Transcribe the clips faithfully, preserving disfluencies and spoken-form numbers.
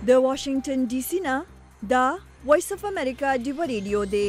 د واشنگټن ډي سي نه دا وایس اف امریکا ډیو ریډیو دی.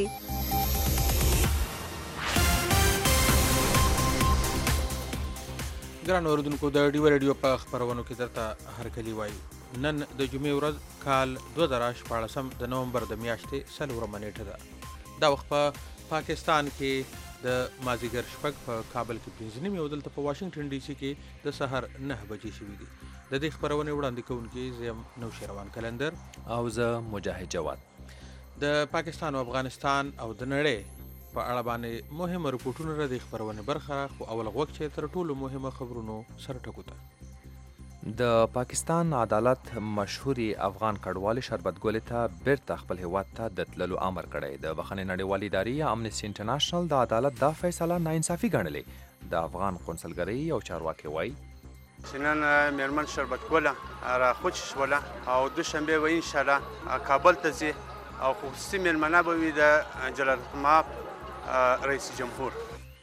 ګران اوردونکو د ډیو ریډیو په خبرونو کې درته هرکلی وایو. نن د جمعې ورځ کال دوه زره شپاړسم د نومبر د میاشتې څلورمه نیټه ده. دا وخت په پاکستان کې د مازدیګر شپږ په کابل کې پنځه نیمې او دلته په واشنګټن ډي سي کې د سهار نهه بجې شوي دي. د دې خبرونې وړاندې کوونکي زه یم نوشیروان کلندر او زه مجاهد جواد. د پاکستان او افغانستان او د نړۍ په اړه باندې مهمه رپورټونه را دي خبرونه برخه خو اول غوږ چې تر ټولو مهمه خبرونو سره ټکو ته. د پاکستان عدالت مشهوري افغان کډوالې شربت ګلې ته بیرته خپل هیواد ته د تللو امر کړی. د بخښنې نړیوالې ادارې امنسټي انټرنیشنل د عدالت دا فیصله ناانصافي ګڼلې. د افغان قونسلګرۍ یو چارواکي وایي چې نن میرمن شربت ګله راخوچ شوله او دوشنبه به انشاءالله کابل ته ځي او خصوصي میلمنه به وي د جلالالمآب رئیس جمهور.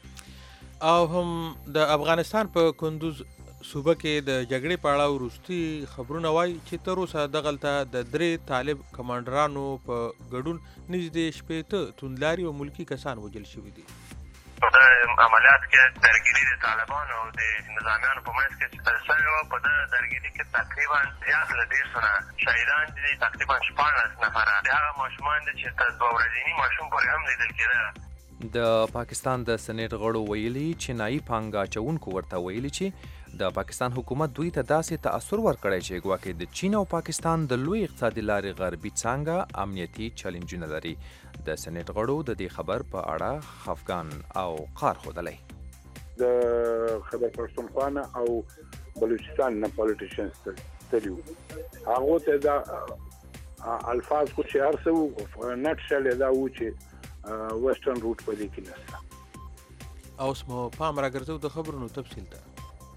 او هم د افغانستان په کندوز صوبه کې د جګړې په اړه وروستي خبرونه وایي چې تر اوسه دغلته د درې طالب کمانډرانو په ګډون نږدې شپېته توندلاري او ملکي کسان وژل شوي دي. په دغه عملیات کې درګیري د طالبانو او د نظامیانو په منځ کې چې ترسره وه. په دغه درګیري کې تقریبا زیات له ډېر سره شهیدان دي، تقریبا شپاړس نفره د هغه ماشومان دي چې تر دوه ورځني ماشوم پورې هم لیدل کېده. د پاکستان د سنیټ غړو ویلي چینایي پانګه اچوونکو ورته ویلي چې د پاکستان حکومت دوی ته داسې تاثر ورکړی چې ګواکې د چین او پاکستان د لوی اقتصادي لارې غربي څانګه امنیتي چیلنجونه لري. د سنیټ غړو د دې خبر په اړه خفګان او قهر ښودلی. د خیبر پښتونخوا نه او بلوچستان نه پالیټیشنز تللي وو، هغو ته دا الفاظ خو چې هر څه وو نټ شل یې دا وو چې ویسټرن روټ په دې کې نشته. اوس مو پام راګرځو د خبرونو تفصیل ته.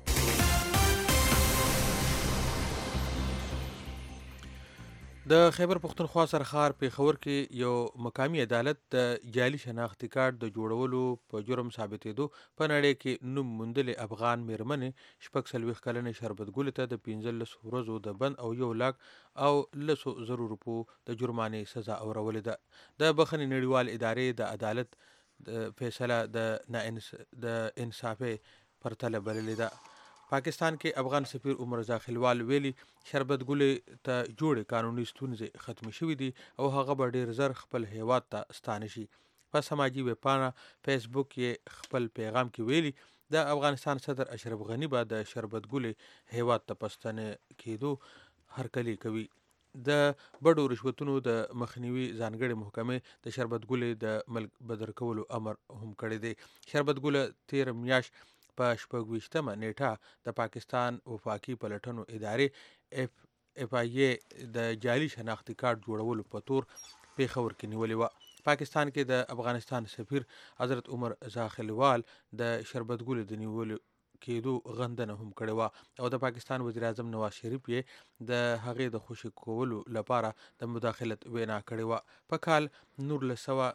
د خیبر پښتونخوا سرخار پېښور کې یو مقامي عدالت د جعلي شناختي کارت د جوړولو په جرم ثابتېدو په نړۍ کې نوم موندلې افغان مېرمنې شپږ څلوېښت کلنې شربت ګلې ته د پنځلسو ورځو د بند او یو لاک او لسو زرو روپو د جرمانې سزا اورولې ده. د بخښنې نړیوال ادارې د عدالت د فیصله د ناانص د انصافۍ پرتله بللې ده. پاکستان کې افغان سفیر عمر رضا خلیوال ویلي شربت ګلې ته جوړې قانوني ستونزې ختمې شوې دي او هغه به ډېر زر خپل هیواد ته ستانه شي. په سماجي ویبپاڼه فیسبوک یې خپل پیغام کې ویلي د افغانستان صدر اشرف غني به د شربت ګلې هیواد ته په ستنه کېدو هرکلی کوي. د بډو رشوتونو د مخنیوي ځانګړې محکمې د شربت ګلې د ملک بدر کولو امر هم کړی دی. شربت ګله تیر میاشت په شپږ ویشتمه نیټه د پاکستان وفاقي پلټنو ادارې اف اف آی ای د جعلي شناختي کارت جوړولو په تور پېښور کې نیولې وه. پاکستان کې د افغانستان سفیر حضرت عمر رضا خلیوال د شربت ګلې د نیولو کېدو غندنه هم کړې وه او د پاکستان وزیر اعظم نواز شریف یې د هغې د خوشي کولو لپاره د مداخلت وینا کړې وه. په کال نولس سوه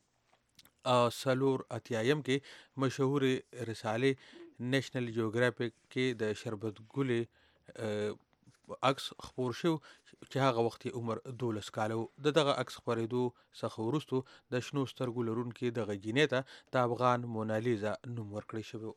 څلور اتیایم کې مشهورې رسالې نیشنل جیوګرافیک کې د شربت ګلې عکس خپور شو چې هغه وخت یې عمر دولس کاله و. د دغه عکس خپرېدو څخه وروستو د شنو سترګو لرونکي دغه جینۍ ته د افغان مونالیزا نوم ورکړی شوی و.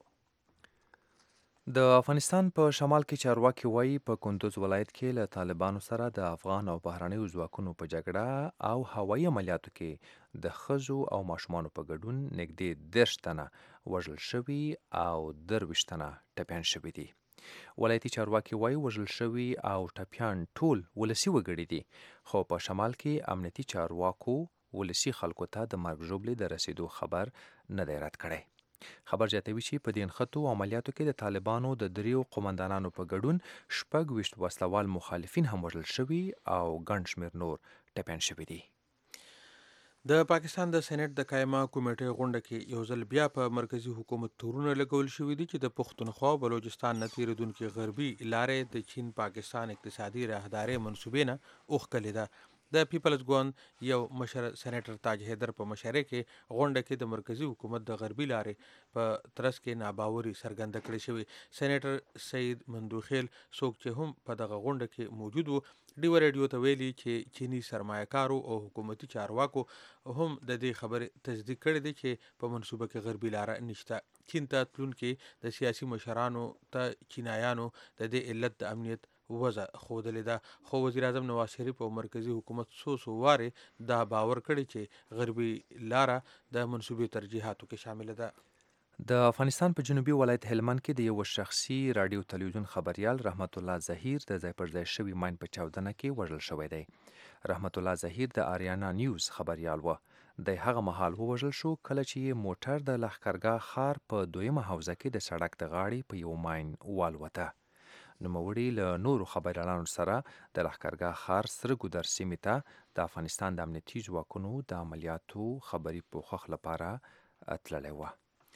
د افغانستان په شمال کې چارواکي وایي په کندوز ولایت کې له طالبانو سره د افغان او بهرنیو ځواکونو په جګړه او هوایي عملیاتو کې د ښځو او ماشومانو په ګډون نږدې دېرش تنه وژل شوي او درویشت تنه ټپیان شوي دي. ولایتي چارواکي وایي وژل شوي او ټپیان ټول ولسي وګړي دي، خو په شمال کې امنیتي چارواکو ولسي خلکو ته د مرګ ژوبلې د رسیدو خبر نه دی رد کړی. خبر زیاتوي چې په دې نښتو عملیاتو کې د طالبانو د دریو قومندانانو په ګډون شپږ ویشت وسلوال مخالفین هم وژل شوي او ګڼ شمېر نور ټپیان شوي دي. د پاکستان د سېنات د قایمه کمیټې غونډه کې یو ځل بیا په مرکزي حکومت تورونه لګول شوي دي چې د پښتونخوا او بلوچستان نه تېرېدونکې غربي لارې د چین پاکستان اقتصادي راهدارۍ منصوبې نه اوښکلې ده. د پیپلز ګوند یو مشر سېنیټر تاج حیدر په مشرۍ کې غونډه کې د مرکزی حکومت د غربي لارې په ترڅ کې ناباوري څرګنده کړې شوې. سېنیټر سعید مندوخیل څوک چې هم په دغه غونډه کې موجود وو ډیو ریډیو ته ویلي چې چینی سرمایه‌کارو او حکومتي چارواکو هم د دې خبرې تصدیق کړې دي چې په منصوبه کې غربي لاره نشته. چین ته تلونکي د سیاسي مشرانو ته چینایانو د دې علت د امنیت وضع ښودلې ده، خو وزیر اعظم نواز شریف او مرکزی حکومت څو څو وارې دا باور کړی چې غربي لاره د منصوبې ترجیحاتو کې شامله ده. د افغانستان په جنوبي ولایت هلمند کې د یو شخصي رادیو تلویزیون خبریال رحمت الله ظهیر د ځای پر ځای شوي ماین په چاودنه کې وژل شوی دی. رحمت الله ظهیر د آریانا نیوز خبریال و. د هغه مهال ووژل شو کله چې موټر د لښکرګاه ښار په دویمه حوزه کې د سړک د غاړې په یو ماین والوته. نوموړي له نورو خبریالانو سره د لښکرګاه ښار سره ګودر سیمې ته د افغانستان د امنیتي ځواکونو د عملیاتو خبري پوښښ لپاره تللی و.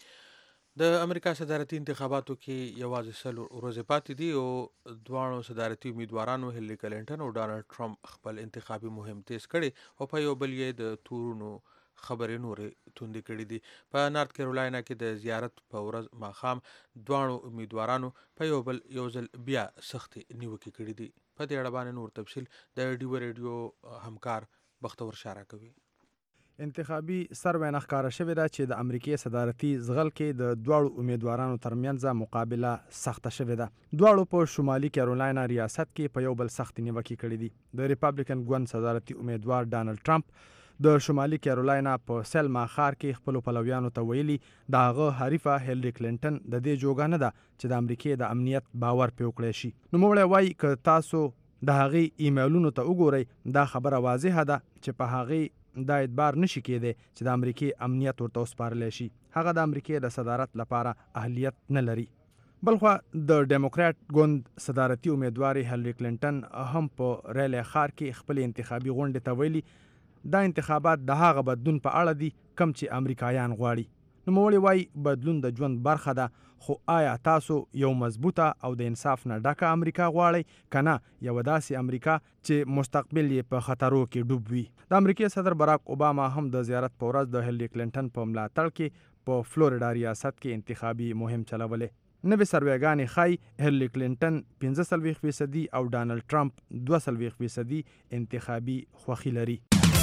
د امریکا صدارتي انتخاباتو کې یوازې څلور ورځې پاتې دي او دواړو صدارتي امیدوارانو هیلری کلینټن او ډانلډ ټرمپ خپل انتخابي مهم تیز کړي او په یو بل یې د تورونو خبرې نورې توندې کړي دي. په نارت کیرولاینه کې د زیارت په ورځ ماښام دواړو امیدوارانو په یو بل یو ځل بیا سختې نیوکې کړي دي. په دې اړه باندې نور تفصیل د ډیو ریډیو همکار بختور شاره کوي. انتخابي سروې ښکاره شوې ده چې د امریکای صدارتي زغل کې د دواړو امیدوارانو ترمنځ مقابله سخته شوې ده. دواړو په شمالي کیرولاینه ریاست کې په یو بل سخت نیوکې کړې دي. د ریپبلیکن ګوند صدارتي امیدوار ډانلډ ټرمپ د شمالي کیرولاینه په سلما ښار کې خپل پلویانو ته ویلي د هغه حریفه هیلری کلینټن د دې جوګه نه ده چې د امریکای د امنیت باور پرې وکړی شي. نوموړی وایي که تاسو د هغې ایمیلونو ته وګورئ دا خبره واضحه ده چې په هغې دا اعتبار نشي کېدی چې د امریکای امنیت ورته وسپارلی شي. هغه د امریکای د صدارت لپاره اهلیت نه لري. بلخوا د ډیموکرات ګوند صدارتي امیدوار هیلری کلینټن هم په ریلی ښار کې خپل انتخابي غونډې ته ویلي دا انتخابات د هغه بدلون په اړه دي کم چې امریکایان غواړي. نوموړي وایي بدلون د ژوند برخه ده، خو آیا تاسو یو مضبوطه او د انصاف نه ډکه امریکا غواړئ که نه یوه داسې امریکا چې مستقبل یې په خطرو کې ډوب وي. د امریکای صدر براک اوباما هم د زیارت په ورځ د هیلری کلینټن په ملاتړ کې په فلوریډا ریاست کې انتخابي مهم چلولی. نوې سروېګانې ښایي هیلری کلینټن پنځه څلوېښت فیصدي او ډانلډ ټرمپ دوه څلوېښت فیصدي انتخابي خوښي لري.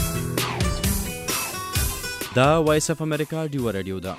دا وایس اف امریکا ډیو ریډیو ده.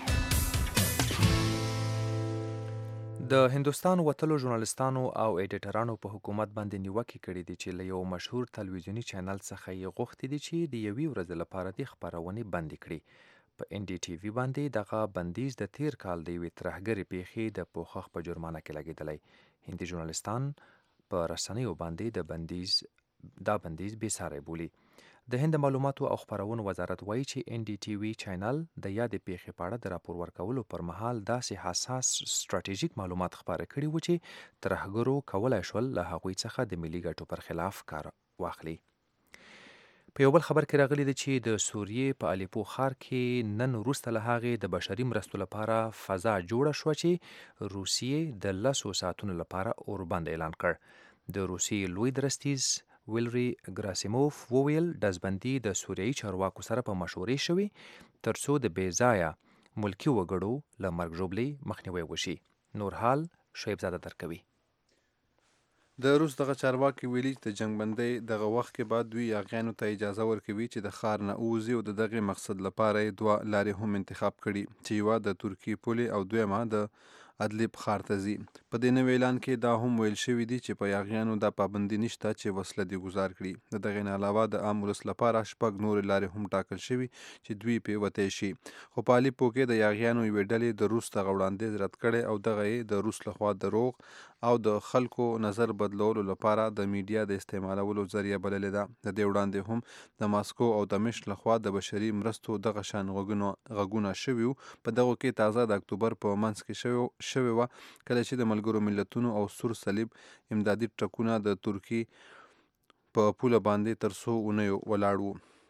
د هندوستان وتلو ژورنالستانو او ایډیټرانو په حکومت باندې نیوکې کړې دي چې له یو مشهور تلویزیوني چینل څخه یې غوښتي دي چې د یوې ورځې لپاره د خپرونې بندې کړي. په ان ډي ټي وي باندې دغه بندیز د تیر کال د یوې ترهګرې پیښې د پوښښ په جرمانه کې لګېدلی. هندي ژورنالستان په رسنیو باندې د بندیز دا بندیز بې ساری بولي. د هند معلوماتو او خپرونو وزارت وایي چې ان ډي ټي وي چینل د یادې پیښې په اړه د راپور ورکولو پر مهال داسې حساس ستراتیژیک معلومات خپاره کړي وو چې ترهګرو کولی شول له هغوی څخه د ملي ګټو پر خلاف کار واخلي. په یو بل خبر کې راغلی دی چې د سوریې په الیپو ښار کې نن وروسته له هغې د بشري مرستو لپاره فضا جوړه شوه چې روسیې د لسو ساعتونو لپاره اوربند اعلان کړ. د روسیې لوی درستیز ویلری ګراسیموف وویل ډزبندي د سوریایي چارواکو سره په مشورې شوي تر څو د بې ځایه ملکي وګړو له مرګ ژوبلې مخنیوی وشي. نور حال شعیب زاده درکوي. د روس دغه چارواکي ویلي چې د جنګ بندۍ دغه وخت کې بعد دوی یاغیانو ته اجازه ورکوي چې د ښار نه ووځي او د دغې مقصد لپاره یې دوه لارې هم انتخاب کړي چې یوه د ترکیې پولې او دویمه د ادلیب ښار ته ځي. په دې نوي اعلان کې دا هم ویل شوي دي چې په یاغیانو دا پابندي نشته چې وسله دې ګزار کړي. د دغې نه علاوه د عام ولس لپاره شپږ نورې لارې هم ټاکل شوي چې دوی پرې وتی شي. خو په الیپو کې د یاغیانو یوې ډلې د روس دغه وړاندیز رد کړی او دغه یې د روس لخوا دروغ او د خلکو نظر بدلولو لپاره د میډیا د استعمالولو ذریعه بللې ده. د دې وړاندې هم د ماسکو او دمشق لخوا د بشري مرستو دغه شان غږونه شوي وو. په دغو کې تازه د اکتوبر په منځ کې شوي شوې وه کله چې د ملګرو ملتونو او سور صلیب امدادي ټرکونه د ترکیې په پوله باندې تر څو اونیو ولاړ وو.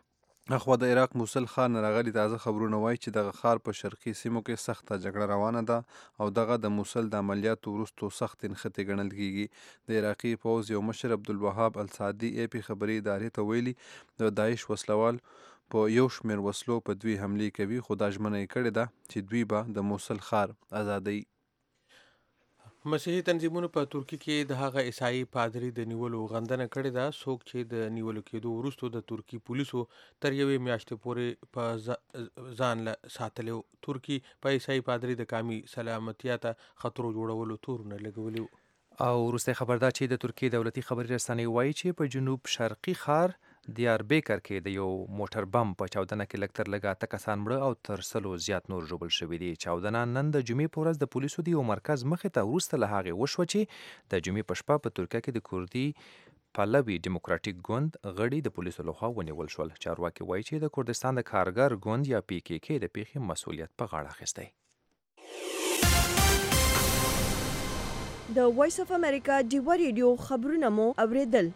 اخوا د عراق موصل ښار نه راغلي تازه خبرونه وایي چې دغه ښار په شرقي سیمو کې سخته جګړه روانه ده او دغه د موصل د عملیاتو وروستو سخت نښتې ګڼل کیږي. د عراقي پوځ یو مشر عبدالوهاب السعدي ای پی خبري ادارې ته ویلي د داعش وسلوال په یو شمېر وسلو په دوی حملې کوي، خو دا ژمنه یې کړې ده چې دوی به د موصل ښار ازادوي. مسیحي تنظیمونو په ترکیه کې د هغه عیسائی پادري د نیولو غندنه کړې ده څوک چې د نیولو کېدو وروسته د ترکی پولیسو تر یوې میاشتې پورې په ځان له ساتلی و. ترکی په عیسائی پادري د قامي سلامتیا ته خطرو جوړولو تورونه لګولي وو. او وروستی خبر دا چې د ترکیې دولتي خبري رسنۍ وایي چې په جنوب شرقي ښار دیار بیکر کې د یو موټر بم په چاودنه کې لږ تر لږه اته کسان مړه او تر سلو زیات نور ژوبل شوي دي. چاودنه نن د جمعې په ورځ د پولیسو د یو مرکز مخې ته وروسته له هغې وشوه چې د جمعې په شپه په ترکیه کې د کوردي پلوي ډیموکراتیک ګوند غړي د پولیسو لخوا ونیول شول. چارواکي وایي چې د کردستان د کارګر ګوند یا پی کې کې د پیښې مسؤلیت په غاړه اخیستی. د وایس اف امریکا ډیوا ریډیو خبرونه مو اوریدل.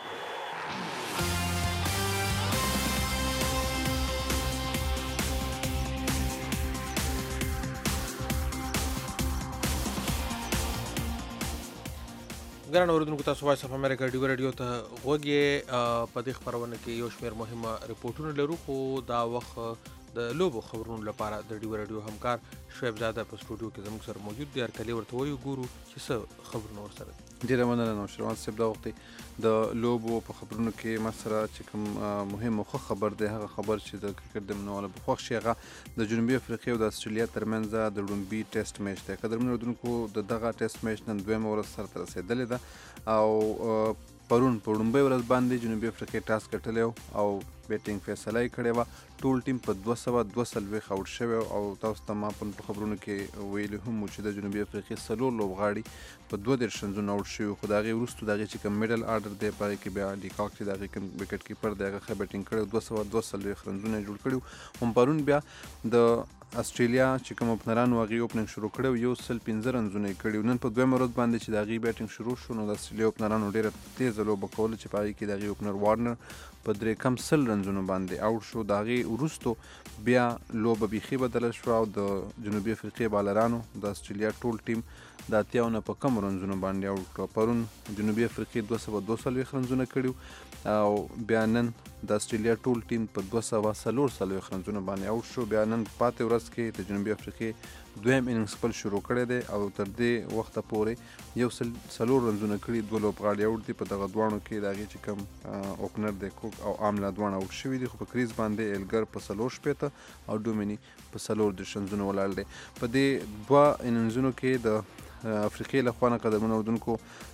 ګران اوریدونکو تاسو وایس اف امریکا ډیوا ریډیو ته غوږ یې. په دې خپرونه کې یو شمېر مهمه رپورټونه لرو خو دا وخت د لوبو خبرونو لپاره د ډیوا ریډیو همکار شعیب زاده په سټوډیو کې زموږ سره موجود دی. هرکلی ورته وایو ګورو چې څه خبرونه ورسره دي. ډېره مننه نوشروان صاحب. دا وخت د لوبو په خبرونو کې ما سره چې کوم مهم او ښه خبر دی هغه خبر چې د کرکټ د مینوالو په خوښ شي هغه د جنوبي افریقې او د استرالیا ترمنځ د لومړي ټیسټ میچ دی. قدرمنو اورېدونکو د دغه ټیسټ میچ نن دویمه ورځ سرته رسېدلې ده او پرون په لومړۍ ورځ باندې جنوبي افریقې ټاس ګټلی او بیټینګ فیصله یې کړې وه. ټول ټیم په دوه سوه دوه څلوېښت آوټ شوی او تاسو ته ما په خبرونو کې ویلي هم وو چې د جنوبي افریقې څلور لوبغاړي په دوه دېرش رنزونه آوټ شوي خو د هغې وروسته د هغې چې کوم میډل آرډر دی په هغې کې بیا ډیکاک چې د هغې کوم وکټ کیپر دی هغه ښه بیټینګ کړی دوه سوه دوه څلوېښت رنزونه یې جوړ کړي. هم پرون بیا د استرالیا چې کوم اوپنران و هغې اوپننګ شروع کړی یو سل پنځه رنزونه یې کړي. نن په دویمه ورځ باندې چې د هغې بیټینګ شروع شو نو د استرالیا اوپنرانو ډېره تیزه لوبه کوله چې په هغې کې د هغې اوپنر وارنر په درې کم سل رنزونو باندې آوټ شو. د هغې وروستو بیا لوبه بیخي بدله شوه او د جنوبي افریقې بالرانو د استرالیا ټول ټیم د اتیاو نه په کمو رنزونو باندې آوټ کړه. پرون جنوبي افریقې دوه سوه دوه څلوېښت رنزونه کړي او بیا نن د استرالیا ټول ټیم په دوه سوه څلور څلوېښت رنزونو باندې آوټ شو. بیا نن پاتې ورځ کې د جنوبي افریقې دویم اننګز خپل شروع کړی دی او تر دې وخته پورې یو سل څلور رنزونه کړي دوه لوبغاړي آوټ دي. په دغه دواړو کې د هغې چې کوم اوپنر دی کوک او آملا دواړه آوټ شوي دي خو په کریز باندې ایلګر په څلور شپېته او ډومیني په څلور دېرش رنزونه ولاړ دی. په دې دوه اننګزونو کې د افریقې لخوا نه قدرمنو اورېدونکو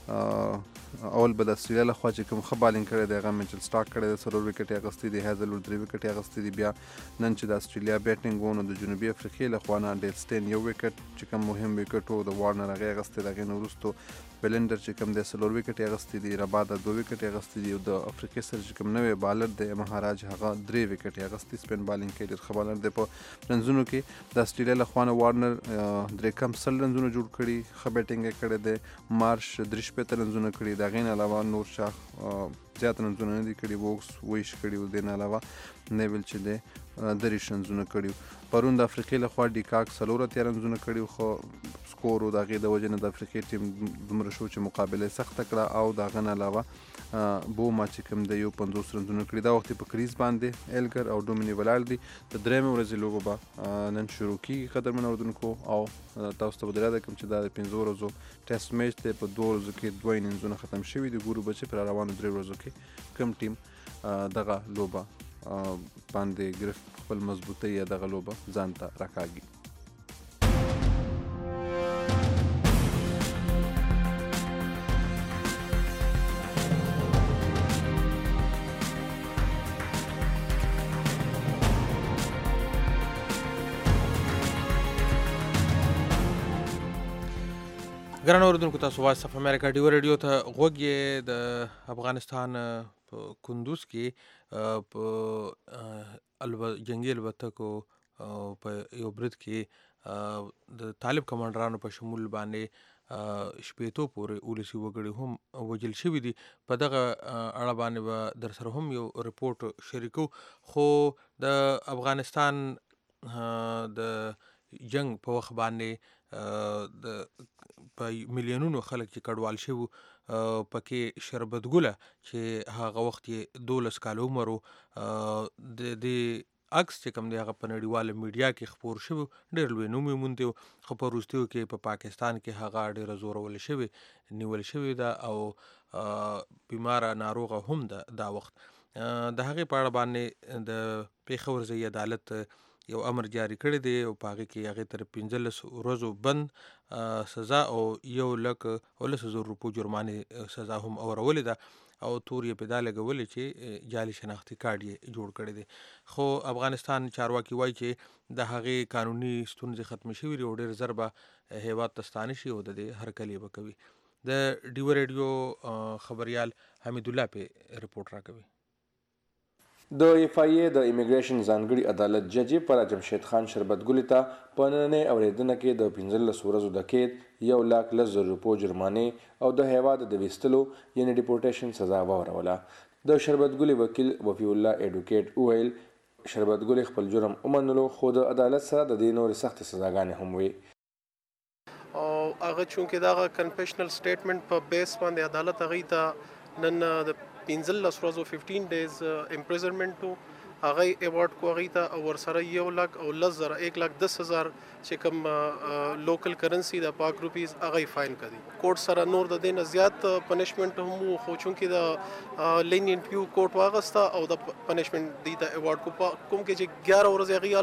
اول به د استرالیا لخوا چې کوم ښه بالینګ کړی دی هغه میچل سټارک کړی دی څلور وکټ یې اخیستی دي هیزلوډ درې وکټ یې اخیستی دي. بیا نن چې د استرالیا بیټینګ و نو د جنوبي افریقې لخوا نه ډیل سټین یو وکټ چې کوم مهم وکټ و د وارنر هغه یې اخیستی د هغې نه وروستو بلنډر چې کوم دی څلور وکټ یې اخیستی دي ربادا دوه وکټ یې اخیستی دي او د افریقې سره چې کوم نوی بالر دی مهاراج هغه درې وکټ یې اخیستی سپین بالینګ کې ډېر ښه بالر دی. په رنزونو کې د استرالیا لخوا نه وارنر درې کم سل رنزونه جوړ کړي ښه بیټینګ یې کړی دی. مارش درې شپېته رنزونه کړي د هغې نه علاوه نور شاخ زیات رنزونه نه دي کړي. ووکس ویش کړي و دې نه علاوه نیول چې دی دېرش رنزونه کړي. پرون د افریقې لخوا ډیکاک څلور اتیا رنزونه کړي خو سکور و د هغې د وجې نه د افریقې ټیم دومره شو چې مقابله یې سخته کړه او د هغه نه علاوه بوما چې کوم دی یو پنځوس رنزونه کړي. دا وخت په کریز باندې ایلګر او ډومیني ولاړ دي. د درېیمې ورځې لوبه به نن شروع کېږي قدرمنو اورېدونکو او تاسو ته به در یاده کړم چې دا د پنځو ورځو ټیسټ میچ دی. په دوه ورځو کې دوه اننګزونه ختم شوي دي. ګورو به چې په راروانو درې ورځو کې کوم ټیم دغه لوبه باندې ګرفت خپل مضبوطۍ یا دغه لوبه ځان ته راکاږي. ګران اوریدونکو تاسو وایس اف امریکا ډیوا ریډیو ته غوږ یې. د افغانستان په کندوز کې په جنګي الوتکو په یو برید کې د طالب کمانډرانو په شمول باندې شپېتو پورې ولسي وګړي هم وژل شوي دي. په دغه اړه باندې به در سره هم یو رپورټ شریکو. خو د افغانستان د جنگ په وخت باندې د په میلیونونو خلک چې کډوال شوي پکې شربت ګله چې هغه وخت یې دولس کاله عمر و، د دې عکس چې کوم دی هغه په نړیواله میډیا کې خپور شوی، ډېر لوی نوم یې موندی، خو په وروستیو کې په پاکستان کې هغه ډېره زورول شوې نیول شوې ده او بیماره ناروغه هم ده. دا وخت د هغې په اړه باندې د پېښور ځایي عدالت یو امر جاری کړی دی او په هغې کې هغې تر پنځلس ورځو بند سزا او یو لک ولس زر روپو جرمانې سزا هم اورولې ده او تور یې پیدا لګولې چې جعلي شناختي کارډ یې جوړ کړی دی. خو افغانستان چارواکي وایي چې د هغې قانوني ستونزې ختمې شوي دي او ډېر ژر به هیواد ته ستانه شي او د دې هرکلی به کوي. د ډیو ریډیو خبریال حمید الله پې رپورټ راکوي. د ایف آی ای د امیګریشن ځانګړي عدالت جج فرا جمشید خان شربتګلي ته په نننۍ اورېدنه کې د پنځلس ورځو د قید، یو لاک لس زره روپو جرمانې او د هیواد د ویستلو یعنې ډیپورټیشن سزا واوروله. د شربتګلي وکیل وفي الله ایډوکیټ وویل شربتګلي خپل جرم ومنلو، خو د عدالت سره د دې نورې سختې سزاګانې هم وي. او هغه چونکې دغه کنفیشنل سټیټمنټ په بیس باندې عدالت هغې ته نن د پنځلس ورځو ففټین ډیز امپریزنمنټ و هغه ایوارډ کو هغې ته او ورسره یو لک او لس زره ایک لک دس هزار چې کوم لوکل کرنسي د پاک روپیز هغه فاین کړي. کوټ سره نور د دې نه زیات پنشمنټ هم و، خو چونکې د لینینټ ویو کوټ واغسته او د پنشمنټ دې ته ایوارډ کو کوم کې چې ګیاره ورځې هغې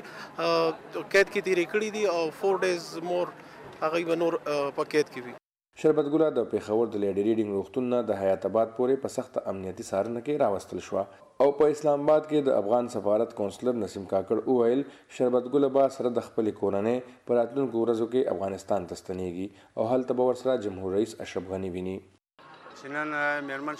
الریډي قید کې تېرې کړي دي او فور ډیز مور هغې به نور په قید کې وي. شربتګله د پېښور د لیډي ریډینګ روغتون نه د حیات آباد پورې په سخته امنیتي څارنه کې راوستل شوه او په اسلام آباد کې د افغان سفارت کونسلر نسیم کاکړ وویل شربتګله به سره د خپلې کورنۍ په راتلونکو ورځو کې افغانستان ته ستنیږي او هلته به ورسره جمهور رئیس اشرف غني ویني. چې نن میرمن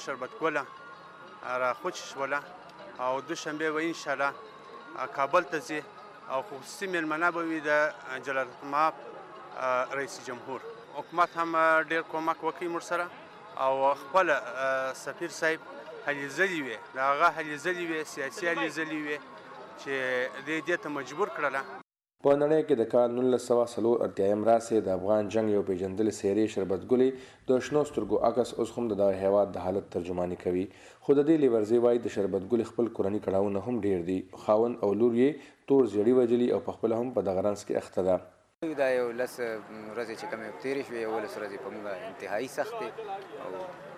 شربتګله راخوچ شوله او دوشنبه به انشاءالله کابل ته ځي او خصوصي میلمنه به وي د جلالالمآب رئیس جمهور. حکومت هم ډیر کومک وکړي موږ سره او خپل سفیر صاحب هلې ځلې وي، د هغه هلې ځلې وي، سیاسي هلې ځلې وي چې دې دې ته مجبور کړله. په نړۍ کې د کال نولس سوه څلور اتیایم راسې د افغان جنگ یو پیژندلې څېرې شربتګلي د شنو سترګو عکس اوس هم د دغه هیواد د حالت ترجماني کوي. خو د دې لیورزي وایي د شربتګلي خپل کورني کړاوونه هم ډیر دي. خاوند او لور یې تور زیړي وجلي او پخپله هم په دغه رنځ کې اخته ده. دا یو لس ورځې چې کومې تېرې شوې یولس ورځې په موږ انتهایي سخت دی او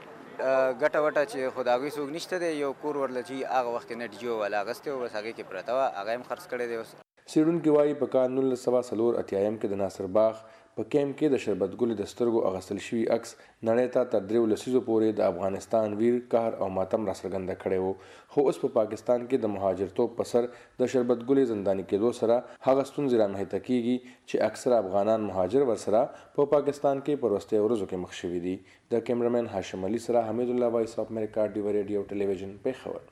ګټه وټه چې خو د هغوی څوک نشته دی. یو کور ورله چې هغه وخت کې نټ جیو والا اخیستی و، بس هغې کې پرته وه، هغه هم خرڅ کړی دی. اوس څېړونکي وایي په کال نولس سوه څلور اتیایم کې د ناصر باغ په کیمپ کې د شربتګلي د سترګو اخیستل شوي عکس نړۍ ته تر درېو لسیزو پورې د افغانستان ویر، قهر او ماتم راڅرګنده کړی و. خو اوس په پاکستان کې د مهاجرتوب په سر د شربتګلي زنداني کېدو سره هغه ستونزې رامحیطه کیږي چې اکثره افغانان مهاجر ورسره په پاکستان کې په وروستیو ورځو کې مخ شوي دي. د کیمرمین هاشم علي سره حمید الله، وایس اف امریکا، ډیو ریډیو ټلویزیون، پېښور.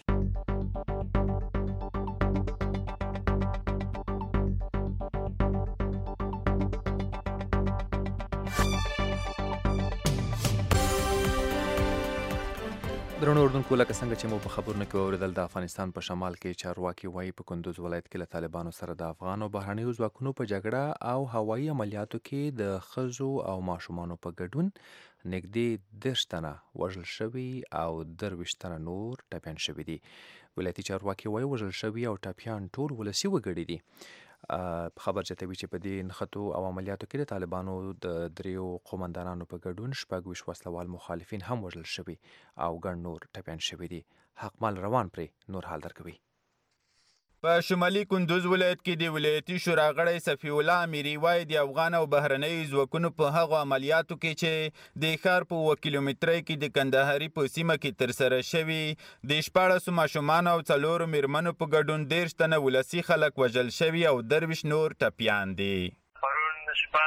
درنو اردوونکو، لکه څنګه چې مو په خبرونو کې واورېدل د افغانستان په شمال کې چارواکي وایي په کندوز ولایت کې له طالبانو سره د افغان او بهرنیو ځواکونو په جګړه او هوایي عملیاتو کې د ښځو او ماشومانو په ګډون نږدې دېرش تنه وژل شوي او درویشت تنه نور ټپیان شوي دي. ولایتي چارواکي وایي وژل شوي او ټپیان ټول ولسي وګړي دي. خبر زیاتوي چې په دې نښتو او عملیاتو کې د طالبانو د دریو قومندانانو په ګډون شپږ ویشت وسلوال مخالفین هم وژل شوي او ګڼ نور ټپیان شوي دي. حقمال روان پرې نور حال درکوي. په شمالي کندوز ولایت کې د ولایتي شورا غړی صفي الله امیري وایي د افغان او بهرنیو ځواکونو په هغو عملیاتو کې چې د ښار په اووه کیلومترۍ کې د کندهاري په سیمه کې ترسره شوي د شپاړسو ماشومانو او څلورو میرمنو په ګډون دېرش تنه ولسي خلک وژل شوي او درویشت نور ټپیان دي. پرون شپه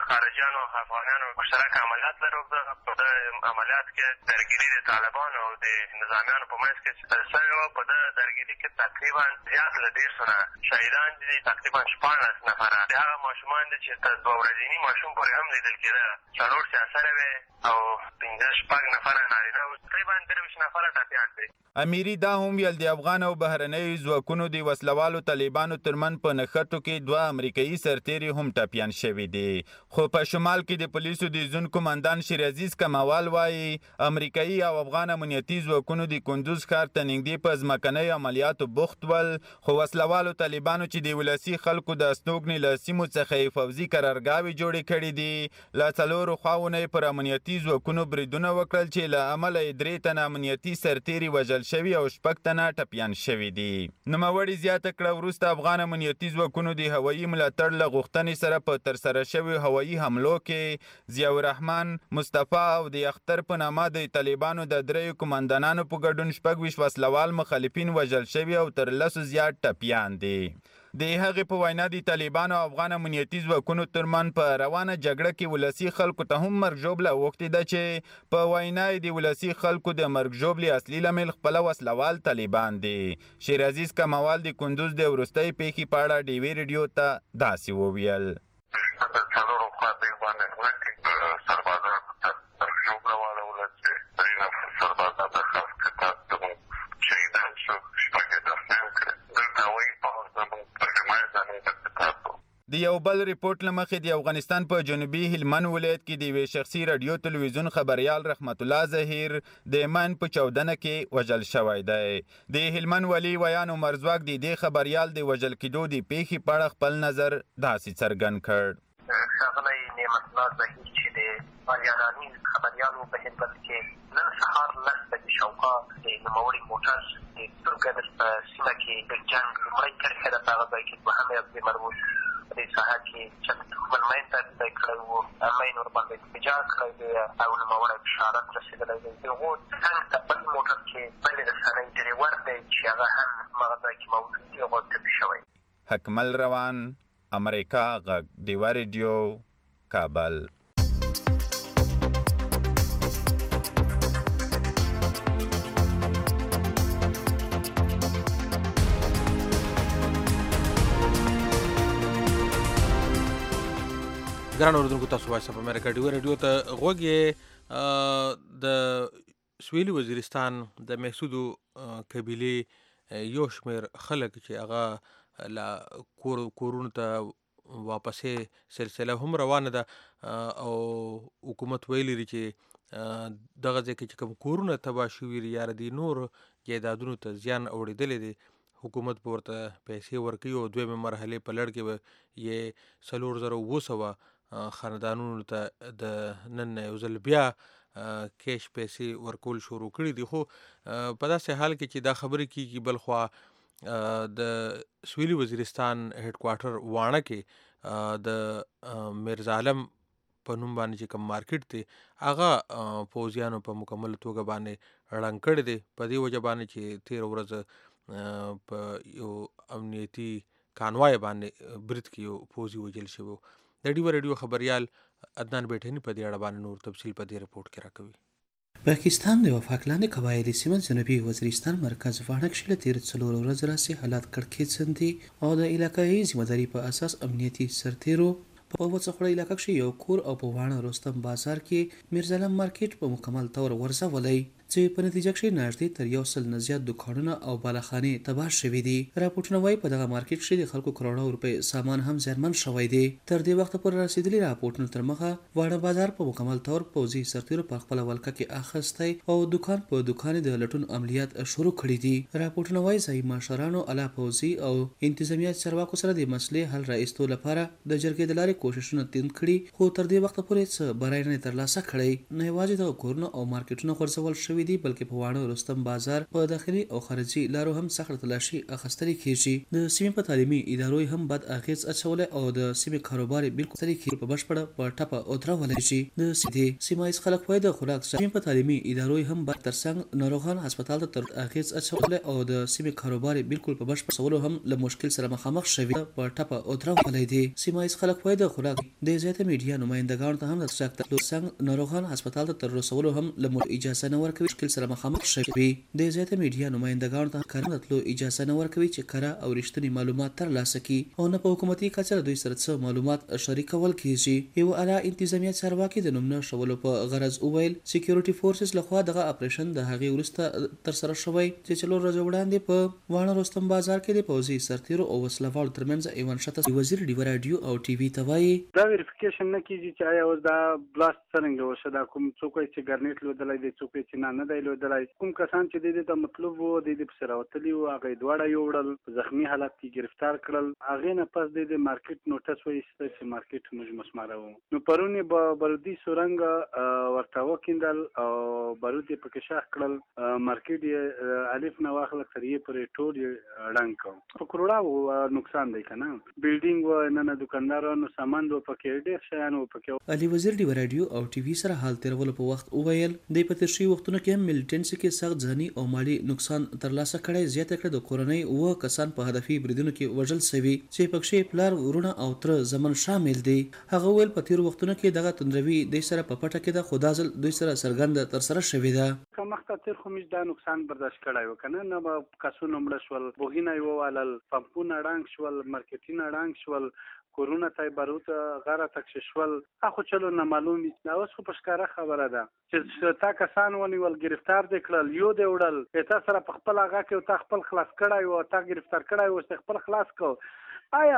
خارجیانو افغانانو مشترک عملیات لرو. په دې عملیات کې درګیري د طالبانو او د نظامیانو په منځ کې چې شوې وه. په دې درګیري کې تقریبا زیات له دېرشو نه شهیدان دي، تقریبا شپاړس نفره د هغه ماشومان دي چې تر دوه ورځني ماشوم پورې هم لیدل کېده. څلور سیاسره وې او پنځه شپږ نفره نارینه وو، تقریبا درویشت نفره ټپیان دي. امیري دا هم ویل د افغان او بهرنیو ځواکونو د وسلوالو طالبانو ترمن په نښتو کې دوه امریکایي سرتیري هم ټپیان شوي دي. خو په شمال کې د پولیسو د زون کمانډان شیر عزیز کموال وایي امریکایي او افغان امنیتي ځواکونو د کندوز ښار ته نږدې په ځمکنیو عملیاتو بوخت ول، خو وسلوالو طالبانو چې د ولسي خلکو د استوګنې له سیمو څخه یې فوځي قرارګاوې جوړې کړي دي، له څلورو خواوو نه یې پر امنیتي ځواکونو بریدونه وکړل چې له امله یې درې تنه امنیتي سرتیري وژل شوي او شپږ تنه ټپیان شوي دي. نوموړي زیاته کړه وروسته افغان امنیتي ځواکونو د هوایي ملاتړ له غوښتنې سره په ترسره شویو هوایي حملو کې ضیاء الرحمن، مصطفی او د اختر په نامه د طالبانو د دریو کمانډانانو په ګډون شپږ ویشت وسلوال مخالفین وژل شوي او تر لسو زیات ټپیان دي. د هغې په وینا د طالبانو او افغان امنیتي ځواکونو ترمن په روانه جګړه کې ولسي خلکو ته هم مرګ ژوبله اوښتې ده چې په وینا یې د ولسي خلکو د مرګ ژوبلې اصلي لامل خپله وسلوال طالبان دي. شیر عزیز کموال د کندوز د وروستۍ پیښې په اړه ډیوې رډیو ته داسې وویل. د یو بل ریپورت له مخې د افغانستان په جنوبي هلمند ولایت کې د یوې شخصي رادیو تلویزیون خبریال رحمت الله ظهیر د من په چاودنه کې وژل شوی دی. د هلمند والي ویان عمر ځواک د دې خبریال د وژل کېدو د پیښې په اړه خپل نظر داسې څرګند کړ. ښاغلی نعمت الله ظهیر چې د اریاناني خبریالو په خدمت کې نن سهار لس بجې شاوخوا د نوموړي موټر د ترکګدر په سیمه کې د جنګ لومړۍ کرښه ده، په هغه ځای کې دوهمې عبدې مربوط په دې ساحه کې چې خپل مین ته ځای کړی وو، مین ورباندې اتجاه کړی دی او نوموړی بشارت رسېدلی دی. د هغو څنګ ته بل موټر کې بلې رسنۍ ډریور دی چې هغه هم همغه ځای کې موجود دی، هغه ټپي شوی. حکمل روان، امریکا غږ، ډیوه ریډیو، کابل. ګران اردوونکو، تاسو وایس اف امریکا ډیوه ریډیو ته غوږ یې. د سویلي وزیرستان د محسودو قبیلې یو شمېر خلک چې هغه لا کور کورونو ته واپسې سلسله هم روانه ده او حکومت ویلي دي چې دغه ځای کې چې کوم کورونه تباه شوي دي یا د نور جایدادونو ته زیان اوړېدلی دی، حکومت به ورته پیسې ورکوي او دویمې مرحلې په لړ کې به یې څلور زره اووه سوه خاندانونو ته د نن یو ځل بیا کیش پیسې ورکول شروع کړي دي. خو په داسې حال کې چې دا خبرې کېږي، بل خوا د سویلي وزیرستان هیډ کوارټر واڼه کې د میرزا عالم په نوم باندې چې کوم مارکیټ دی هغه پوځیانو په مکمل توګه باندې ړنګ کړی دی، په دې وجه باندې چې تېره ورځ په یو امنیتي کانوای باندې برید کې یو پوځي وژل شوی. د ډیوه ریډیو خبریال عدنان بیټني په دې اړه باندې نور تفصیل په دې رپورټ کې راکوي. پاکستان د وفاقلانه قبایلی سیمه جنوبي وزیرستان مرکز واڼه کې له تیر څلور ورځې راهیسې حالات کړکېچن دي او د علاقایي ذمہداري په اساس امنیتي سرتیرو په وڅخړه علاقه کې یو کور او په واڼه رستم بازار کې میرزا عالم مارکیټ په مکمل تور ورزولای چې په نتیجه کې نږدې تر یو سل نه زیات دکانونه او بالاخانې تباه شوي دي. راپورټونه وایي په دغه مارکیټ کې د خلکو کروڑو روپۍ سامان هم زیانمن شوی دی. تر دې وخته پورې رسېدلي راپورټونه تر مخه واڼه بازار په مکمل تور پوځي سرتیرو په خپله ولکه کې اخیستی او دکان په دکان د لټون عملیات شروع کړي دي. راپورټونه وایي ځایي مشرانو اعلی پوځي او انتظامیه چارواکو سره د مسلې حل راایستو لپاره د جرګې د لارې کوششونه تند کړي، خو تر دې وخته پورې څه بری نه ترلاسه کړی. نه یوازې دغه کورونه او مارکیټونه غورځول شوي شوي دي بلکې په واړه رستم بازار په داخلي او خارجي لارو هم سخت تلاشي اخیستل کیږي. د سیمې په تعلیمي ادارو هم بد اغیز اچولای او د سیمې کاروبار بالکل طریقې په بشپړه په ټپه او درولای شي. د سیمې سیمایي خلک وایي د خوراک سیمې په تعلیمي ادارو هم بد ترڅنګ ناروغان هسپتال ته تر اغیز اچولای او د سیمې کاروبار بالکل په بشپړ سوالو هم له مشکل سره مخامخ شوی په ټپه او درولای دي. سیمایي خلک وایي د خوراک د زیاته میډیا نمائندګانو ته هم د سخت ترڅنګ ناروغان هسپتال ته تر رسولو هم له اجازه نه ورکوي مشکل سره مخامخ شوی. د زیاته میډیا نمائندګانو ته کارونه تلو اجازه نه ورکوي چې کره او رښتینی معلومات ترلاسه کړي او نه په حکومتي کچه دوی سره څه معلومات شریکول کیږي. یو اعلی انتظامیه چارواکي د نومونه شولو په غرض اویل سکیورټي فورسز لخوا دغه اپریشن د هغې وروسته تر سره شوی چې څلور ورځې وړاندې په واڼه رستم بازار کې د پوځي سرتیرو او وسلوالو ترمنځ ایوان شته وزیر ډیو راډیو او ټي وي ته وایي دا ویریفیکیشن نه کیږي چې آیا اوس دا بلاست څنګه وشو، دا کوم څوک چې ګرنیټ لودلای دی څوک چې نه نه دی لودلای، کوم کسان چې د دې ته مطلب وو د دې په سره وتلی وو هغه دواړه یوړل په زخمی حالت کې گرفتار کړل. هغه نه پس د مارکیټ نوټس وایسته چې مارکیټ موږ مسماره وو. نو پرونی به برودي سورنګ ورته وکیندل او برودي پکې شاخ کړل مارکیټ یې الف نه واخل تر یې پرې ټول ړنګ کو په کروڑا نقصان دی کنه بلډینګ و نه نه دکاندارانو سامان و پکې ډېر شیان و پکې. علي وزیر ډیو راډیو او ټي وي سره حال تیرولو په وخت وویل د پترشي وختونو کې هم ملټنسي کې سخت ځاني او مالی نقصان ترلاسه کړی. زیاته کړه د کورنۍ و کسان په هدفي بریدونو کې وژل شوي چې پکې پلار ورونه او تر زمن شامل دي. هغه ویل په تیر وختونو کې دغه تندروي د سره په پټه کې د خدازل دوی سره سرګند تر سره شوی ده. کمخته تیر خو مش دا نقصان برداشت کړای و کنه نه به کسونه مړ شول بوګینه یو والل پمپونه ړنګ شول مارکیټینه ړنګ شول کورونا تای باروت غره تکششول اخو چلو نه معلوم نه اوس خو پښکاره خبره ده چې تا کسان ونیول گرفتار دې کړل یو دې وړل تا سره په خپل هغه کې تا خپل خلاص کړای او تا گرفتار کړای او خپل خلاص کو آیا